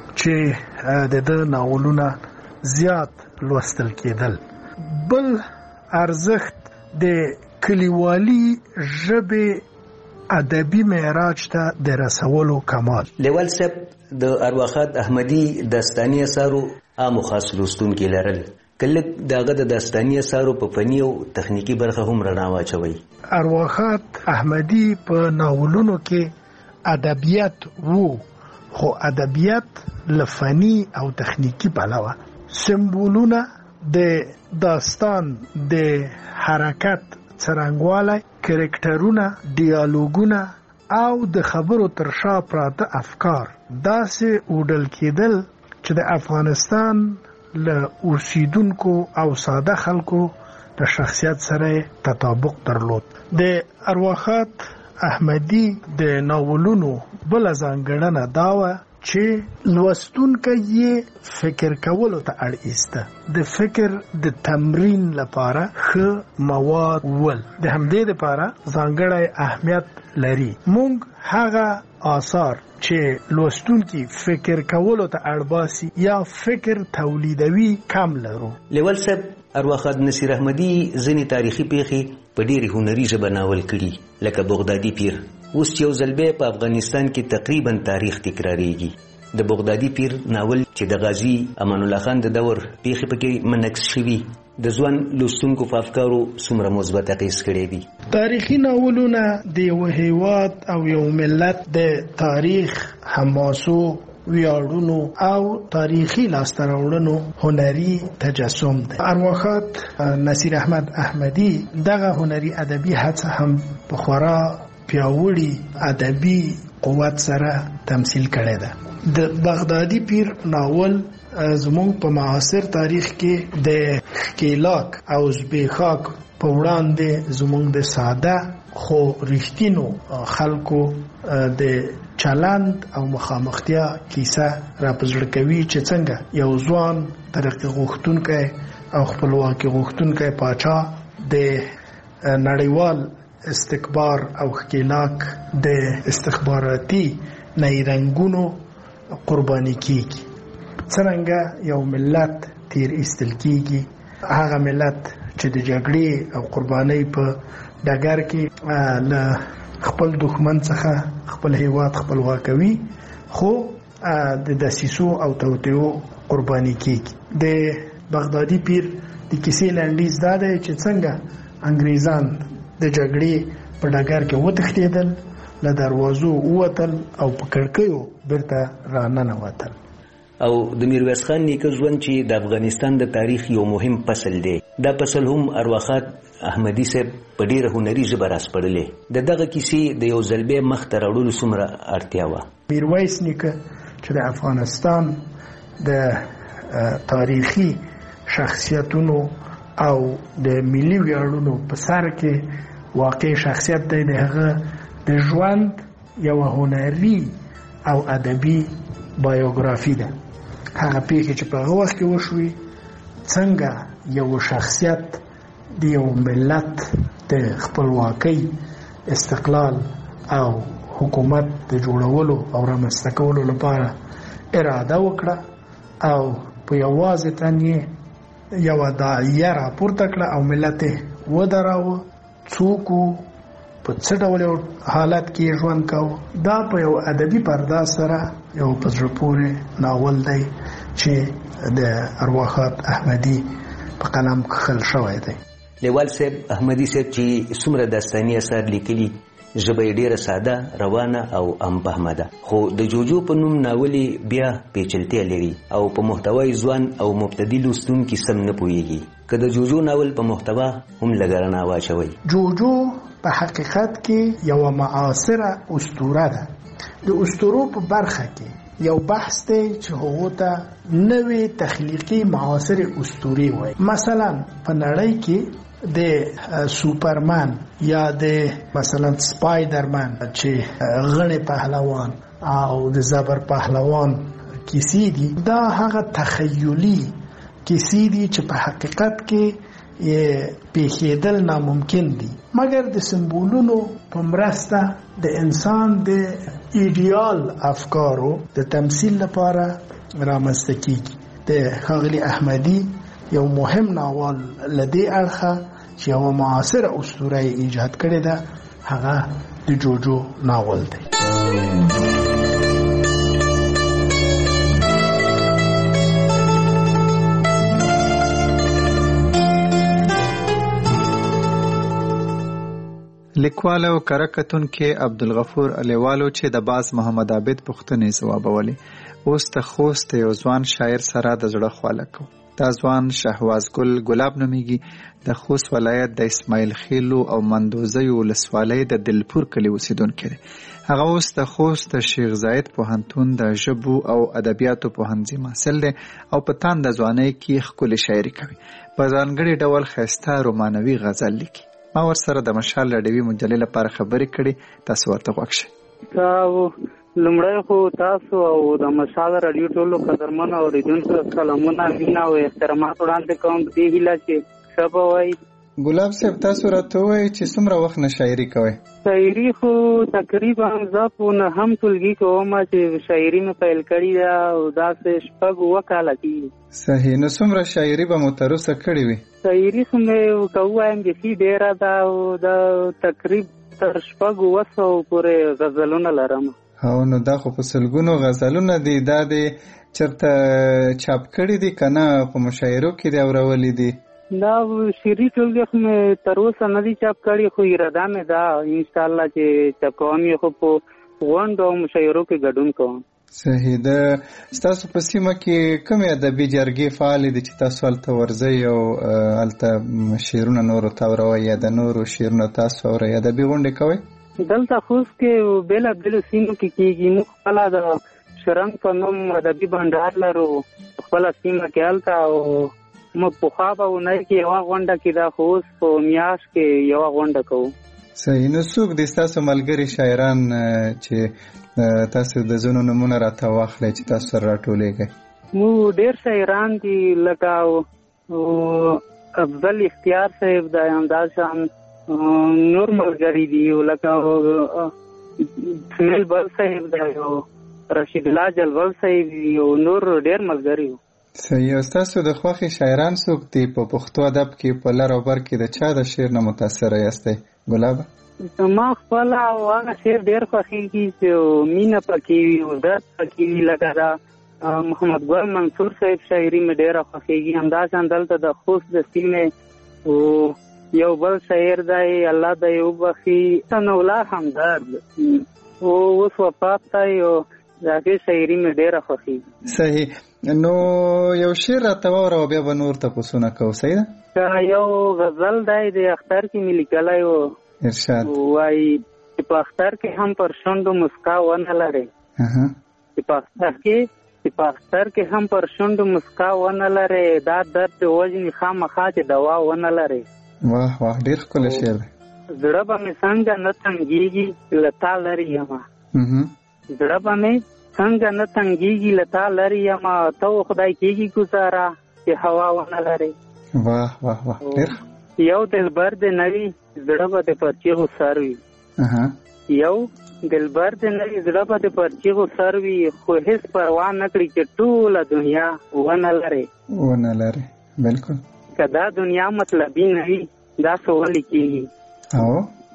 چې د ناولونه زیات لوستل کېدل. بل ارزښت د کلیوالي ژبې ادبي معراج ته د رسولو کمال. لیوال صاحب د ارواښاد احمدي داستاني اثارو عام او خاص لوستونکي لرل، کله داغه د داستاني اثارو په فني او تخنیکی برخه هم رڼا واچوي. ارواښاد احمدي په ناولونو کې ادبیات وو، خو ادبیات له فني او تخنیکی پلوه سمبولونه د داستان د حرکت څرنګوالی، کرکټرونه، ډیالوګونه او د خبرو تر شا پراته افکار داسې وډل کېدل چې د افغانستان له اوسیدونکو او ساده خلکو د شخصیت سره تطابق درلود. د ارواښاد احمدي د ناولونو بله ځانګړنه دا وه چې لوستونکی یې فکر کولو ته اړ ایسته، د فکر د تمرین لپاره ښه مواد ول د همدې لپاره ځانګړی اهمیت لري. موږ هغه آثار چې لوستونکي فکر کولو ته اړ باسي یا فکر تولیدوي کم لرو. لیوال صاحب ارواښاد نصیر احمدي ځینې تاریخي پیښې په ډېرې هنري ژبه ناول کړي، لکه بغدادي پیر. اوس چې یو ځل بیا په افغانستان کې تقریبا تاریخ تکراریږي. د بغدادي پیر ناول چې د غازي امان الله خان د دور پیښې پکې منعکس شوي، د ځوان لوستونکو په افکارو څومره مثبت اغېز کړی دي. تاریخي ناولونه د یو هیواد او یو ملت د تاریخ، حماسو، ویاړونو او تاریخي لاسته راوړنو هنري تجسم دی. ارواښاد نصیر احمد احمدي دغه هنري ادبي هڅه هم په خورا پیاوړي ادبي قوت سره تمثیل کړی ده. د بغدادي پیر ناول زموږ په معاصر تاریخ کې د ښکېلاک او زبېښاک په وړاندې زموږ د ساده خو رښتینو خلکو د چلند او مخامختیا کیسه را په زړه کوي چې څنګه یو ځوان ترقي غوښتونکی او خپلواکي غوښتونکی پاچا د نړیوال استکبار او ښکېلاک د استخباراتي نیرنګونو قرباني کیږي. څرنګه یو ملت تیر ایستل کیږي، هغه ملت چې د جګړې او قربانۍ په ډګر کې له خپل دښمن څخه خپل هیواد خپلواکوي، خو د دسیسو او توطئو قرباني کیږي. د بغدادي پیر د کیسې لنډیز دا دی چې څنګه انګریزان د جګړې په ډګر کې وتښتېدل، له دروازو ووتل او په کړکیو بیرته راننوتل. او د میرویس خان نیکه ژوند چې د افغانستان د تاریخ یو مهم فصل دی، دا فصل هم ارواښاد احمدي صاحب په ډېره هنري ژبه راسپړلی. د دغه کیسې د یو ځل بیا مخ ته راوړلو څومره اړتیا وه. میرویس نیکه چې د افغانستان د تاریخي شخصیتونو او د ملي ویاړونو په سر کې واقع شخصیت دی، د هغه د ژوند یو هنري او ادبي بایوګرافي ده. هغه پیښې چې په هغه وخت کې وشوي، څنګه یو شخصیت د یو ملت د خپلواکۍ، استقلال او حکومت د جوړولو او رامنځته کولو لپاره اراده وکړه او په یوازې تن یې یوه داعیه راپورته کړه او ملت یې ودراوه. څوک په څه ډول حالت کې ژوند کاوه. دا په یو ادبي پرده سره یو په زړه پورې ناول دی چې د ارواښاد احمدي په قلم کښل شوی دی. لیوال صاحب احمدي صاحب چې څومره داستاني اثار لیکلي ژبه یې ډېره ساده، روانه او عام فهمه ده، خو د جوجو په نوم ناول بیا پیچلتیا لري او په محتوای ځوان او مبتدي لوستونکي سم نه پوهېږي. که د جوجو ناول په محتوا هم لږ رڼا واچوئ. جوجو په حقیقت کې یوه معاصره اسطوره ده. د اسطورو په برخه کې یو بحث دی چې هغو ته نوې تخلیقي معاصرې اسطورې وایي. مثلا په نړۍ کې د سوپرمن یا د مثلا سپایدرمن چې غني پهلوان او د زبر پهلوان کیسې دي، دا هغه تخیلی کیسې دي چې په حقیقت کې پیښېدل ناممکن دي، مګر د سمبولونو په مرسته د انسان د ایډیال افکارو د تمثیل لپاره رامنځته کیږي. د ښاغلي احمدي یو مهم ناول لدې اړخه چې یو معاصره اسطوره ایجاد کړې ده، هغه د جوجو ناول دی. لیکوال او کرکتون کې عبدالغفور علیوالو چې د باز محمد عابد پوښتنې ځوابولې، اوس د خوست یو ځوان شاعر سره د زړه خواله کو. دا ځوان شهواز ګل ګلاب نومیږي، د خوست ولایت د اسماعیل خیلو او مندوزی ولسوالۍ د دلپور کلي اوسیدونکی دی. هغه اوس د خوست د شیخ زاید پوهنتون د ژبو او ادبیاتو پوهنځي محصل دی او په تاند ځوانۍ کې ښکلې شاعري کوي. په ځانګړي ډول ښایسته رومانوي غزل لیکي. ما ورسره د مشال ډیوي مجلې لپاره خبرې کړې، تاسو ورته غوږ شئ. لومړی خو تاسو او د مشال راډیو ټولو قدرمنو اورېدونکو سلامونه، مینه او احترامات وړاندې کوم په دې هیله چې ښه به وایي. ګلاب صاحب تاسو راته ووایئ چې څومره وخت نه شاعري کوئ؟ شاعري خو تقریبا زه په نهم ټولګي کې وم چې شاعري مې پیل کړې ده او داسې 6 کاله کېږي. صحیح. نو څومره شاعري به مو تر اوسه کړې وي؟ شاعري خو مې که ووایم بیخي ډېره ده او د تقریب تر 600 پورې غزلونه لرم. او نو دا خو په سلګونو غزلونه دي. دا دې چېرته چاپ کړي دي که نه په مشاعرو کې دي اورولي دي؟ دا شعري ټولګې خو مې تر اوسه نه دي چاپ کړي، خو اراده مې ده انشاءالله چې چاپوم یې، خو په غونډو او مشاعرو کې ګډون کوم. صحیح. د ستاسو په سیمه کې کومې ادبي جرګې فعالې دي چې تاسو هلته ورځئ او هلته شعرونه نورو ته اوروئ یا د نورو شعرونه تاسو اورئ، ادبي غونډې کوئ؟ دلته خوست کې بېلابېلو سیمو کې کېږي. موږ خپله د شرنګ په نوم ادبي بنډار لرو خپله سیمه کې هلته، او موږ پخوا به اونۍ کې یوه غونډه کېده، خو اوس په میاشت کې یوه غونډه کوو. صحیح. نو څوک دي ستاسو ملګري شاعران چې تاسو د ځینو نومونه راته واخلئ چې تاسو سره راټولېږئ؟ موږ ډېر شاعران دي، لکه افضل اختیار صاحب دی، همداشان نور ملګري دي، لکه سمیل بل صاحب دی، رشید الله جلول صاحب دی، او نور ډېر ملګري وو. صحیح. ستاسو د خوښې شاعران څوک دي په پښتو ادب کې؟ په لر او بر کې د چا د شعر نه متاثره یاستئ ګلابه؟ ما خپله هغه شعر ډېر خوښېږي چې مینه پکې وي او درد پکې وي، لکه دا محمد ګل منصور صاحب شاعري مې ډېره خوښېږي. همداشان دلته د خوست د سیمې یو بل شاعر دی، الله دې وبخي، ثناءالله همدرد، اوس وفات دی او د هغې شاعري مې ډېره خوښېږي. صحیح. نو یو شعر راته واوروه بیا به نور تپوسونه کوو. صحیح ده؟ یو غزل دی د اختر کې مې لیکلی و، ارشاد وایي چې په اختر کې هم پر شونډو مسکا ونه لرې، چې په اختر کې هم پر شونډو مسکا ونه لرې، دا درد د وژنې خامخا چې دوا ونه لرې. واه واه، ډېر ښکلی شعر دی. زړه به مې څنګه نه تنګېږي له تا لرې یمه، زړه به مې څنګه نه تنګېږي له تا لرې یمه، ته خدای کېږي ګزاره چې هوا ونه لرې. واه واه واه، ډېر یو دلبر دې نه وي زړه به دې پر چیغو سر وي، یو دلبر دې نه وي زړه به دې پر چیغو سر وي، خو هېڅ پروا نه کړي چې ټوله دنیا ونه لرې. ونه لرې، بلکل. که دا دنیا مطلبي نه وي دا څه ولې کېږي؟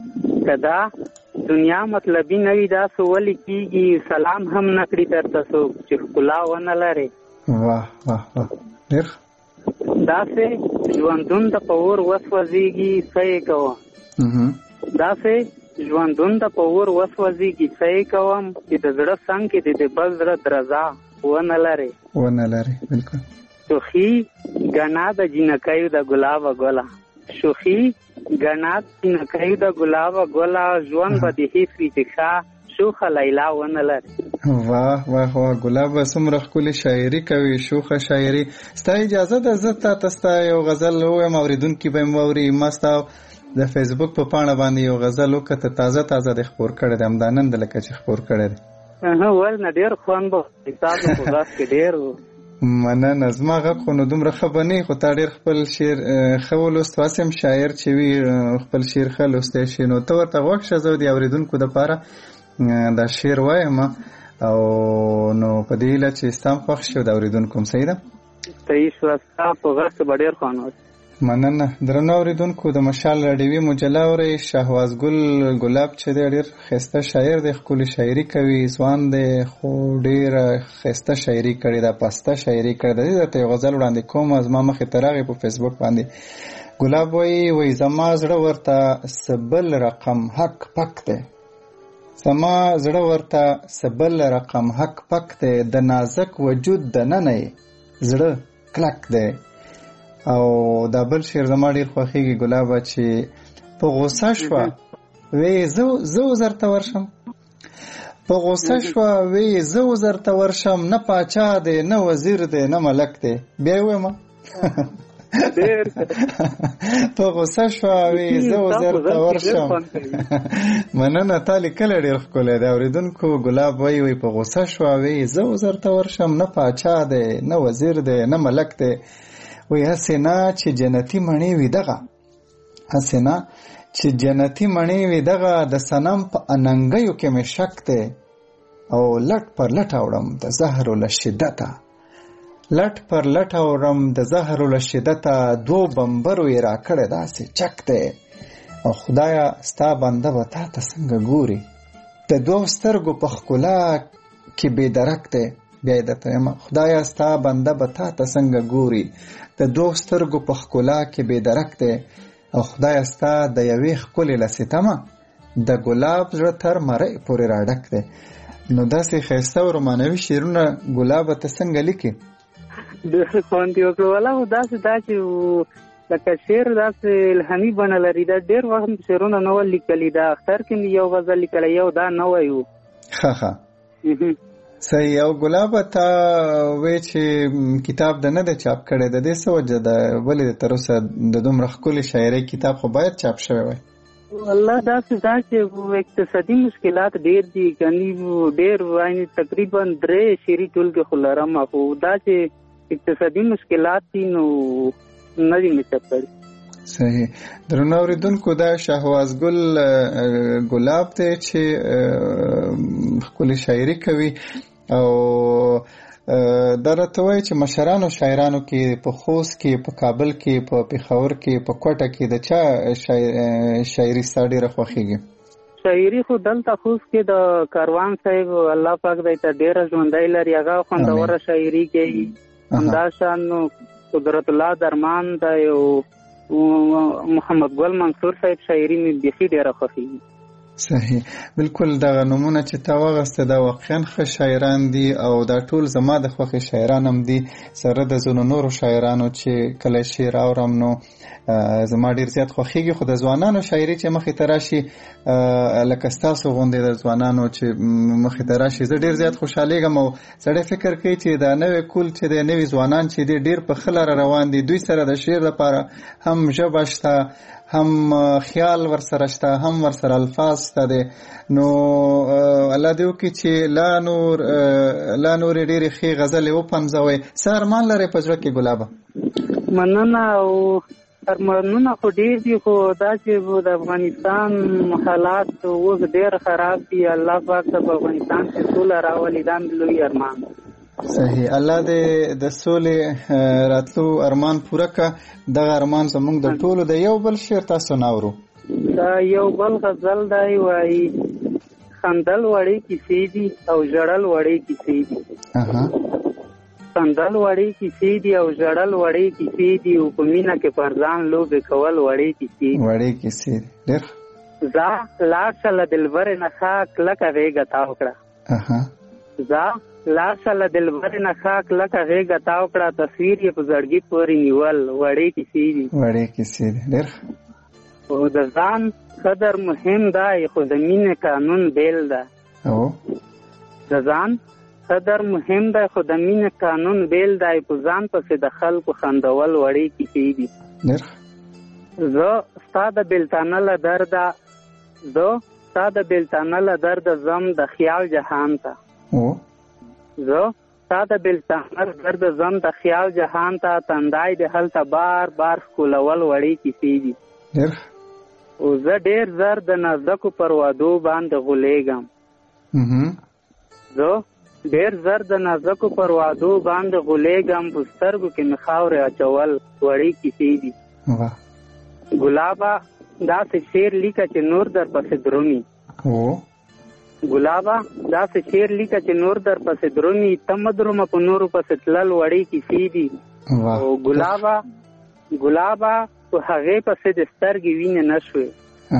کدا دنیا مطلبی نوی دا سوال کیږي سلام هم نکړي تر تاسو چې کلا ونه لري. واه واه واه ډیر دا سه ژوندون د پور وسوځيږي سې کوم دا سه ژوندون د پور وسوځيږي سې کوم چې د زړه څنګه د بل زړه درزا ونه لري بالکل. شوخي غنا د جنکایو د ګلاب ګلا شوخي غنا د جنکایو د ګلاب ګلا ژوند به د هیڅ فکر شوخه لیلا ونه لري. واه واه واه ګلاب سمره خپل شاعري کوي شوخه شاعري. ستا اجازه ده زه تاسو یو غزل وایم اوریدونکو به موري مستا د فیسبوک په پاڼه باندې یو غزل وکړه تازه د خبر کړه د امدانند لکه چې خبر کړه ول نه ډیر خوان به تاسو په لاس کې ډیر مننه نظم غ خو نو دومره خبرني خو تا ډیر خپل شعر خولوست واسم شاعر چې وی خپل شعر خلوسته شي نو ته ورته وښه زو دی اوریدونکو د پاره دا شعر وایم او نو په دې لچ استام خوښ شو د اوریدونکو سیده صحیح شوستا په غرس بډیر خوانو. مننه درنو اوریدونکو د مشال راډیوي مجله اوري شهوازګل ګلاب چې ډیر خسته شاعر د خپل شاعري کوي ځوان د خو ډیر خسته شاعري کړي دا پسته شاعري کړي د ته غزل وړاندې کوم از ما مخه ترغه په فیسبوک باندې ګلاب وای زما زړه ورته سبل رقم حق پک ده زما زړه ورته سبل رقم حق پک ده د نازک وجود د نه زړه کلک ده. او دا بل شعر زما ډیر خوښیږي ګلاب چې په غوسه شو وې زو زرته ورشم په غوسه شو وې زو زرته ورشم نه پاچا دی نه وزیر دی نه ملک دی بیا وایم په غوسه شو وې زو زرته ورشم مننه تالی کله ډیر ښکلی دی اوریدونکو ګلاب وای په غوسه شو وې زو زرته ورشم نه پاچا دی نه وزیر دی نه ملک دی. وی حسنا چې جنتی مڼې وي دغه حسنا چې جنتی مڼې وي دغه د سنم په اننګیو کې مې شک دی او لټ پر لټ اوړم د زهر له شدته لټ پر لټ اوړم د زهر له شدته دو بمبرو یې راکړی داسې چک دی او خدایا ستا بنده به تا ته څنګه ګوري د دوو سترګو په ښکلا کې بې درک دی بیا د ته خدایا ستا بنده به تا ته څنګه ګوري د دوو سترګو په ښکلا کې بې درک دی او خدایا ستا د یوې ښکلې له ستمه د ګلاب زړه تر مرۍ پورې راډک دی. نو داسې ښایسته او رومانوي شعرونه ګلاب ته څنګه لیکي؟ ډېر خوند یې وکړو ولا داسې دا چې لکه شعر داسې الهامي بڼه لري دا ډېر وخت شعرونه نه ول لیکلي دا اختر کې مې یو غزل لیکلی یو دا نوی و ښه صحیح. او ګلاب ته وی چې کتاب د نه د چاپ کړی د دې څه وجه ده ولې تر اوسه د دومره ښکلې شاعرۍ کتاب خو باید چاپ شوی وای؟ والله داسې دا چې اقتصادي مشکلات ډېر دي کني ډېر وایي تقریبا 3 شعري ټولګې خو لرم خو دا چې اقتصادي مشکلات دي نو نه دي مې چاپ کړی. صحیح. درنو اوریدونکو دا شهوازګل ګلاب ته چې خپل شاعري کوي او دا راته وایي چې مشرانو شاعرانو کې په خوست کې په کابل کې په پېښور کې په کوټه کې د چا شاعري ستا ډېره خوښېږي؟ شاعري خو دلته خوست کې د کاروان صاحب الله پاک دی ته ډېره ژوندی لري هغه خوندوره شاعري کوي. همداشان قدرت الله درمان دی او محمد ګل منصور صاحب شاعري مې بیخي ډېره خوښېږي. صحیح بالکل دغه نومونه چې تا واغسته دا واقعا ښه شاعران دي او دا ټول زما د خوښې شاعران هم دي سره د ځینو نورو شاعرانو چې کله شعر اورم نو زما ډېر زیات خوښېږي خو د ځوانانو شاعري چې مخې ته راشي لکه ستاسو غوندې د ځوانانو چې مخې ته راشي زه ډېر زیات خوشحالېږم او سړی فکر کوي چې دا نوی کول چې دی نوي ځوانان چې دی ډېر په ښه لاره روان دي دوی سره د شعر لپاره هم ژبه شته هم خیال ورسره شته هم ورسره الفاظ شته دی نو الله دې وکړي چې لا نور ډېرې ښې غزلې وپنځوئ څه ارمان لرئ په زړه کې ګلابه؟ مننه او ارمانونه خو ډېر دي خو دا چې د افغانستان حالات اوس ډېر خراب دي الله پاک ته په افغانستان کې سوله راولي دا مې لوی ارمان. صحیح. الله دې د سولې راتلو ارمان پوره کړه. دغه ارمان زموږ د ټولو د یو بل شعر تاسو ناورو دا یو بل غزل دی وایي خندل وړې کیسې دي او ژړل وړې کیسې دي. خندل وړې کیسې دي او ژړل وړې کیسې دي او په مینه کې پر ځان لوبې کول وړې کیسې دي. وړې کیسې ډېر زه لاړ شه له دلبرې نه ښه کلکه غېږه تاو کړه. زه لاړ شه له دلبرې نه ښه کلکه غېږه تاو کړه تصویر یې په زړګي پورې نیول وړې کیسې دي. وړې کیسې دي ډېر او د ځان قدر مهم دی خو د مینې قانون بیل ده. د ځان قدر مهم دی خو د مینې قانون بیل دی په ځان پسې د خلکو خندول وړې کیسې دي. زه ستا د بېلتانه له درده ځم د خیال جهان ته. زه ستا د بېلتانه له درده ځم د خیال جهان ته تندای د هلته بار بار ښکلول وړې کیسې دي. او زه ډېر زر د نازکو پروادو باندې غولېږم. زه ډېر زر د نازکو پروادو باندې غولېږم په سترګو کې مې خاورې اچول وړې کیسې دي. ګلابه داسې شعر لیکه چې نور در پسې درومي. ګلابه داسې شعر لیکه چې نور در پسې درومي ته مه درومه په نورو پسې تلل وړې کیسې دي. او ګلابه په هغې پسې د سترګې وینې نه شوې.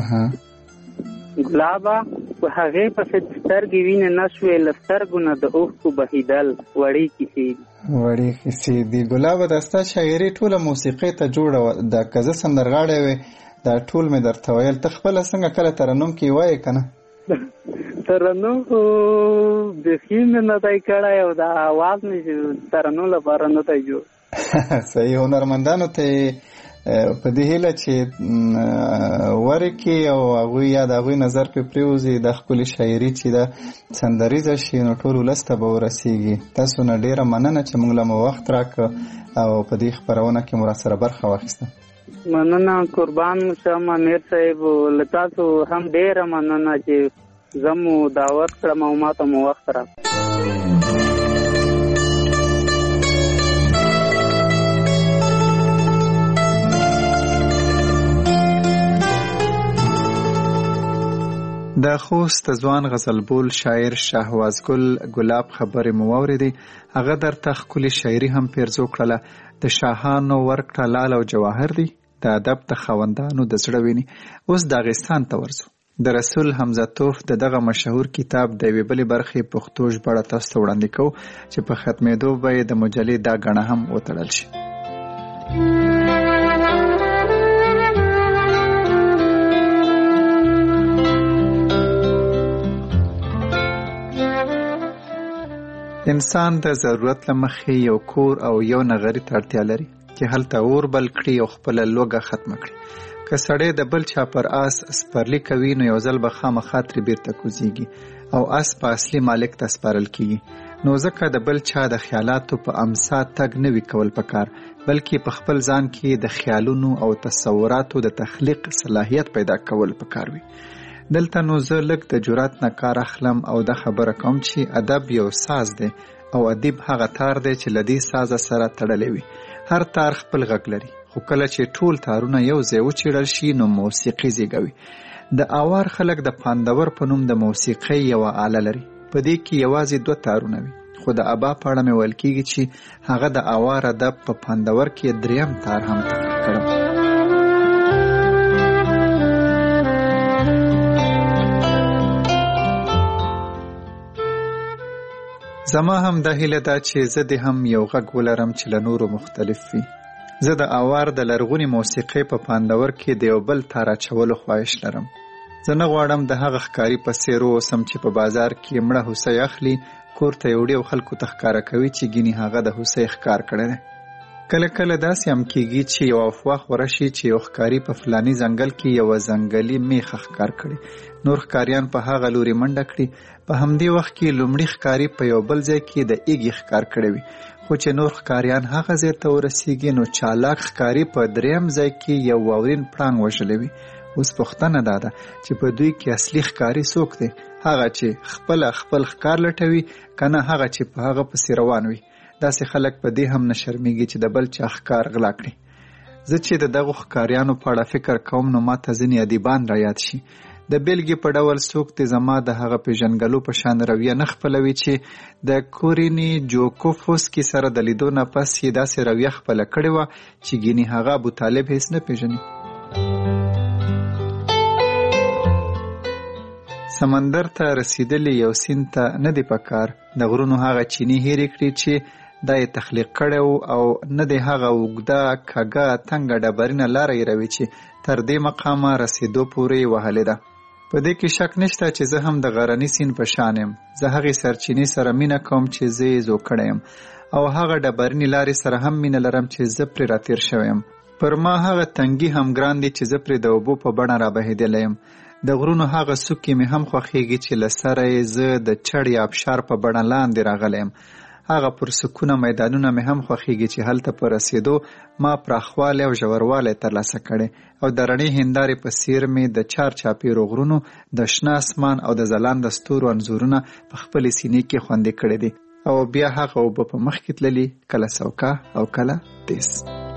ګلابه په هغې پسې د سترګې وینې نه شوې له سترګو نه د اوښکو بهېدل وړې کیسې دي. وړې کیسې دي. ګلابه دا ستا شاعري ټوله موسیقۍ ته جوړه وه. دا که زه سندرغاړی وې دا ټول مې درته ویل. ته خپله څنګه کله ترنم کې وایې که نه؟ ترنم خو بیخي مې نه دی کړی او دا اواز مې ترنم لپاره نه دی جوړ. صحیح. هنرمندانو ته په دې هیله چې ورکې او هغوی یا د هغوی نظر پې پرېوځي د ښکلې شاعري چې ده سندریزه شي نو ټول ولس ته به ورسېږي. تاسو نه ډېره مننه چې موږ له مو وخت راکړه او په دې خپرونه کې مو راسره برخه واخیسته. مننه قربان شم امیر صاحب. له تاسو هم ډېره مننه چې زه مو دعوت کړم او ما ته مو وخت راکړ. د خوست ځوان غزلبول شاعر شهوازګل ګلاب خبرې مو واورېدې. هغه درته ښکلې شاعري هم پیرزو کړله. د شاهانو ورکړه لال او جواهر دی د ادب د خاوندانو د زړه ویني. اوس داغستان ته ورځو. د رسول حمزه توف د دغه مشهور کتاب د یوې بلې برخې پښتو ژباړه تاسو ته وړاندې کوو چې په ختمېدو به یې د مجلې دا ګڼه هم وتړل شي. انسان د ضرورت له مخې یو کور او یو نغري ته اړتیا لري چې هلته اور بل کړي او خپله لوږه ختمه کړي. که سړی د بل چا پر آس سپرلي کوي نو یو ځل به خامخا ترې بیرته کوزیږي او آس په اصلي مالک ته سپارل کیږي. نو ځکه د بل چا د خیالاتو په امسا تګ نه وي کول پکار بلکې په خپل ځان کې د خیالونو او تصوراتو د تخلیق صلاحیت پیدا کول پکار وي. دلته نو زه لږ د جرات نه کار اخلم او دا خبره کوم چې ادب یو ساز دی او ادیب هغه تار دی چې له دې سازه سره تړلی وي. هر تار خپل غږ لري خو کله چې ټول تارونه یو ځای وچیړل شي نو موسیقي زیږوي. د آوار خلک د پاندور په نوم د موسیقۍ یوه آله لري. په دې کې یوازې 2 تارونه وي خو د ابا په اړه مې ویل کېږي چې هغه د آوار ادب په پاندور کې 3م تار هم تخلیق کړی. زما هم دا هیله ده چې زه دې هم یو غږ ولرم چې له نورو مختلف وي. زه د آوار د لرغونې موسیقۍ په پاندور کې د یو بل تار اچولو خواهش لرم. زه نه غواړم د هغه ښکاري په څېر واوسم چې په بازار کې مړه هوسۍ اخلي کور ته یې وړي او خلکو ته ښکاره کوي چې ګینې هغه د هوسۍ ښکار کړی دی. کله کله داسې هم کېږي چې یو افواه خوره شي چې یو ښکاري په فلاني ځنګل کې یوه ځنګلي میخه ښکار کړي. نور ښکاریان په هغه لوري منډه کړي. په همدې وخت کې لومړي ښکاري په یو بل ځای کې د ایږې ښکار کړی وي خو چې نور ښکاریان هغه ځای ته ورسیږي نو چالاک ښکاري په 3م ځای کې یو واورین پړانګ وژلی وي. اوس پوښتنه دا ده چې په دوی کې اصلي ښکاري څوک دی؟ هغه چې خپل ښکار لټوي که نه هغه چې په هغه پسې روان وي؟ داسې خلک په دې هم نه شرمیږي چې د بل چا ښکار غلا کړي. زه چې د دغو ښکاریانو په اړه فکر کوم نو ماته ځینې ادیبان را یاد شي. د بیلګې په ډول څوک د زما د هغه پیژنګلو په شان رویه نه خپلوي چې د کوریني جوکوفسکي سره د لیدو نه پس یې داسې رویه خپله کړې وه چې ګینې هغه ابوطالب هیڅ نه پیژني. سمندر ته رسیدلی یو سیند ته نه دی پکار د غرونو هغه چینی هېرې کړي چې دا یې تخلیق کړی او نه دی هغه اوږده کږه تنګه ډبرینه لاره یې روي چې تر دې مقامه رسېدو پورې یې وهلې ده. په دې کې شک نشته چې زه هم د غرني سیند په شان یم. زه هغې سرچینې سره مینه کوم چې زه یې زو کړی یم او هغه ډبرینې لارې سره هم مینه لرم چې زه پرې راتېر شوی یم. پر ما هغه تنګي هم ګران دي چې زه پرې د اوبو په بڼه رابهېدلی یم. د غرونو هغه څوکې مې هم خوښېږي چې له سره یې زه د چړ یا ابشار په بڼه لاندې راغلی یم. هغه پرسکونه میدانونه مې هم خوښېږي چې هلته په رسېدو ما پراخوالی او ژوروالی ترلاسه کړی او د رڼې هندارې په څېر مې د چار چاپېرو غرونو د شنه اسمان او د ځلانده ستورو انځورونه په خپلې سینې کې خوندي کړي دي او بیا هغه اوبه په مخ کې تللي، کله سوکه او کله تیز.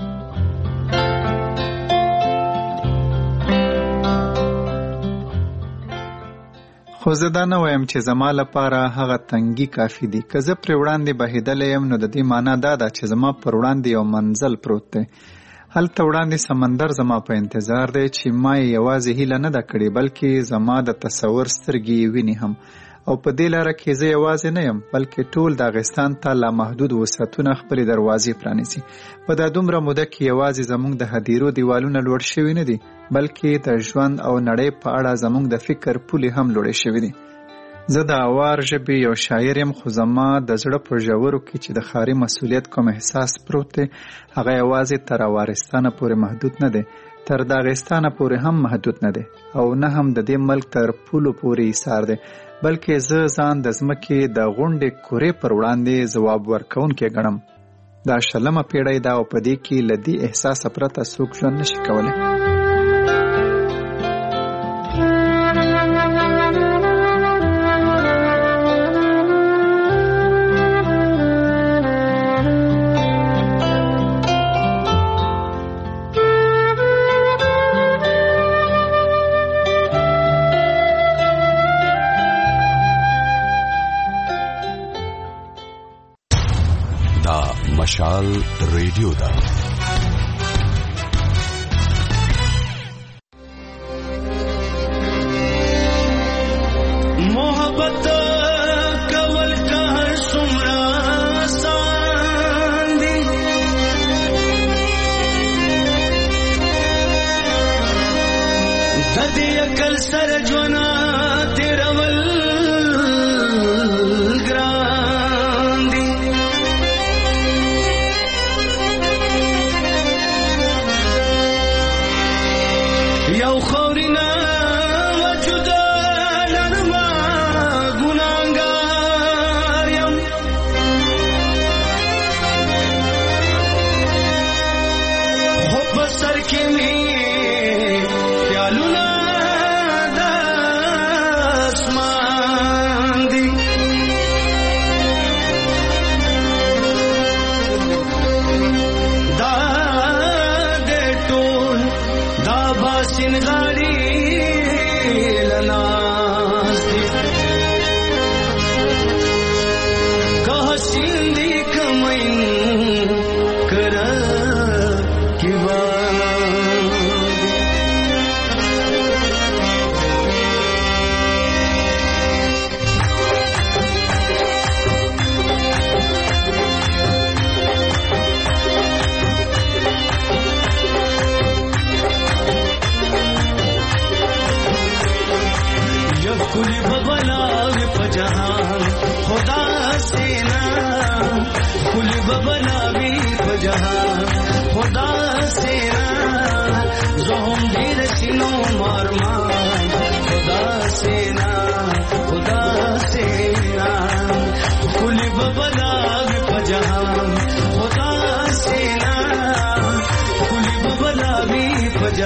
خو زه دا نه وایم چې زما لپاره هغه تنګي کافي دي. که زه پرې وړاندې بهېدلی یم نو د دې معنا دا ده چې زما پر وړاندې یو منزل پروت دی. هلته وړاندې سمندر زما په انتظار دی چې ما یې یوازې هیله نه ده کړې بلکې زما د تصور سترګې یې ویني هم. او په دې لاره کې زه یوازې نه یم بلکې ټول داغستان ته لامحدود وسعتونه خپلې دروازې پرانیسي. په دا دومره موده کې یوازې زموږ د هدیرو دیوالونه لوړ شوي نه دي بلکې د ژوند او نړۍ په اړه زموږ د فکر پولې هم لوړې شوي دي. زه د اوار ژبې یو شاعر یم خو زما د زړه په ژورو کې چې د ښاري مسؤلیت کوم احساس پروت دی هغه یوازې تر اوارستانه پورې محدود نه دی، تر داغستانه پورې هم محدود نه دی او نه هم د دې ملک تر پولو پورې ایثار دی بلکې زه ځان د ځمکې د غونډې کورې پر وړاندې ځواب ورکوونکی ګڼم. دا 20مه پیړۍ ده او په دې کې له دې احساسه پرته څوک ژوند نشي کولی. مشال ریډیو ده. محبت کول که څومره آسان دي د دې عقل سره ژوند تېرول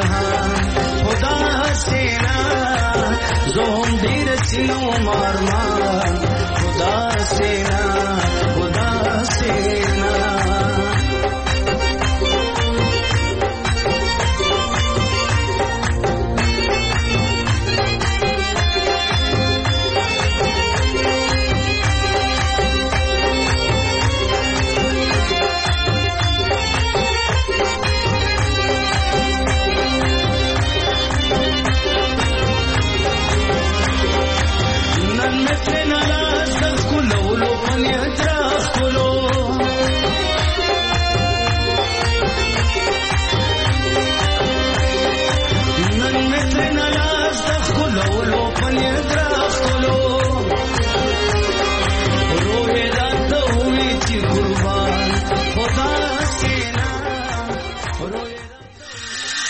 जहां खुदा सेना जोम दीर सिनो मारमा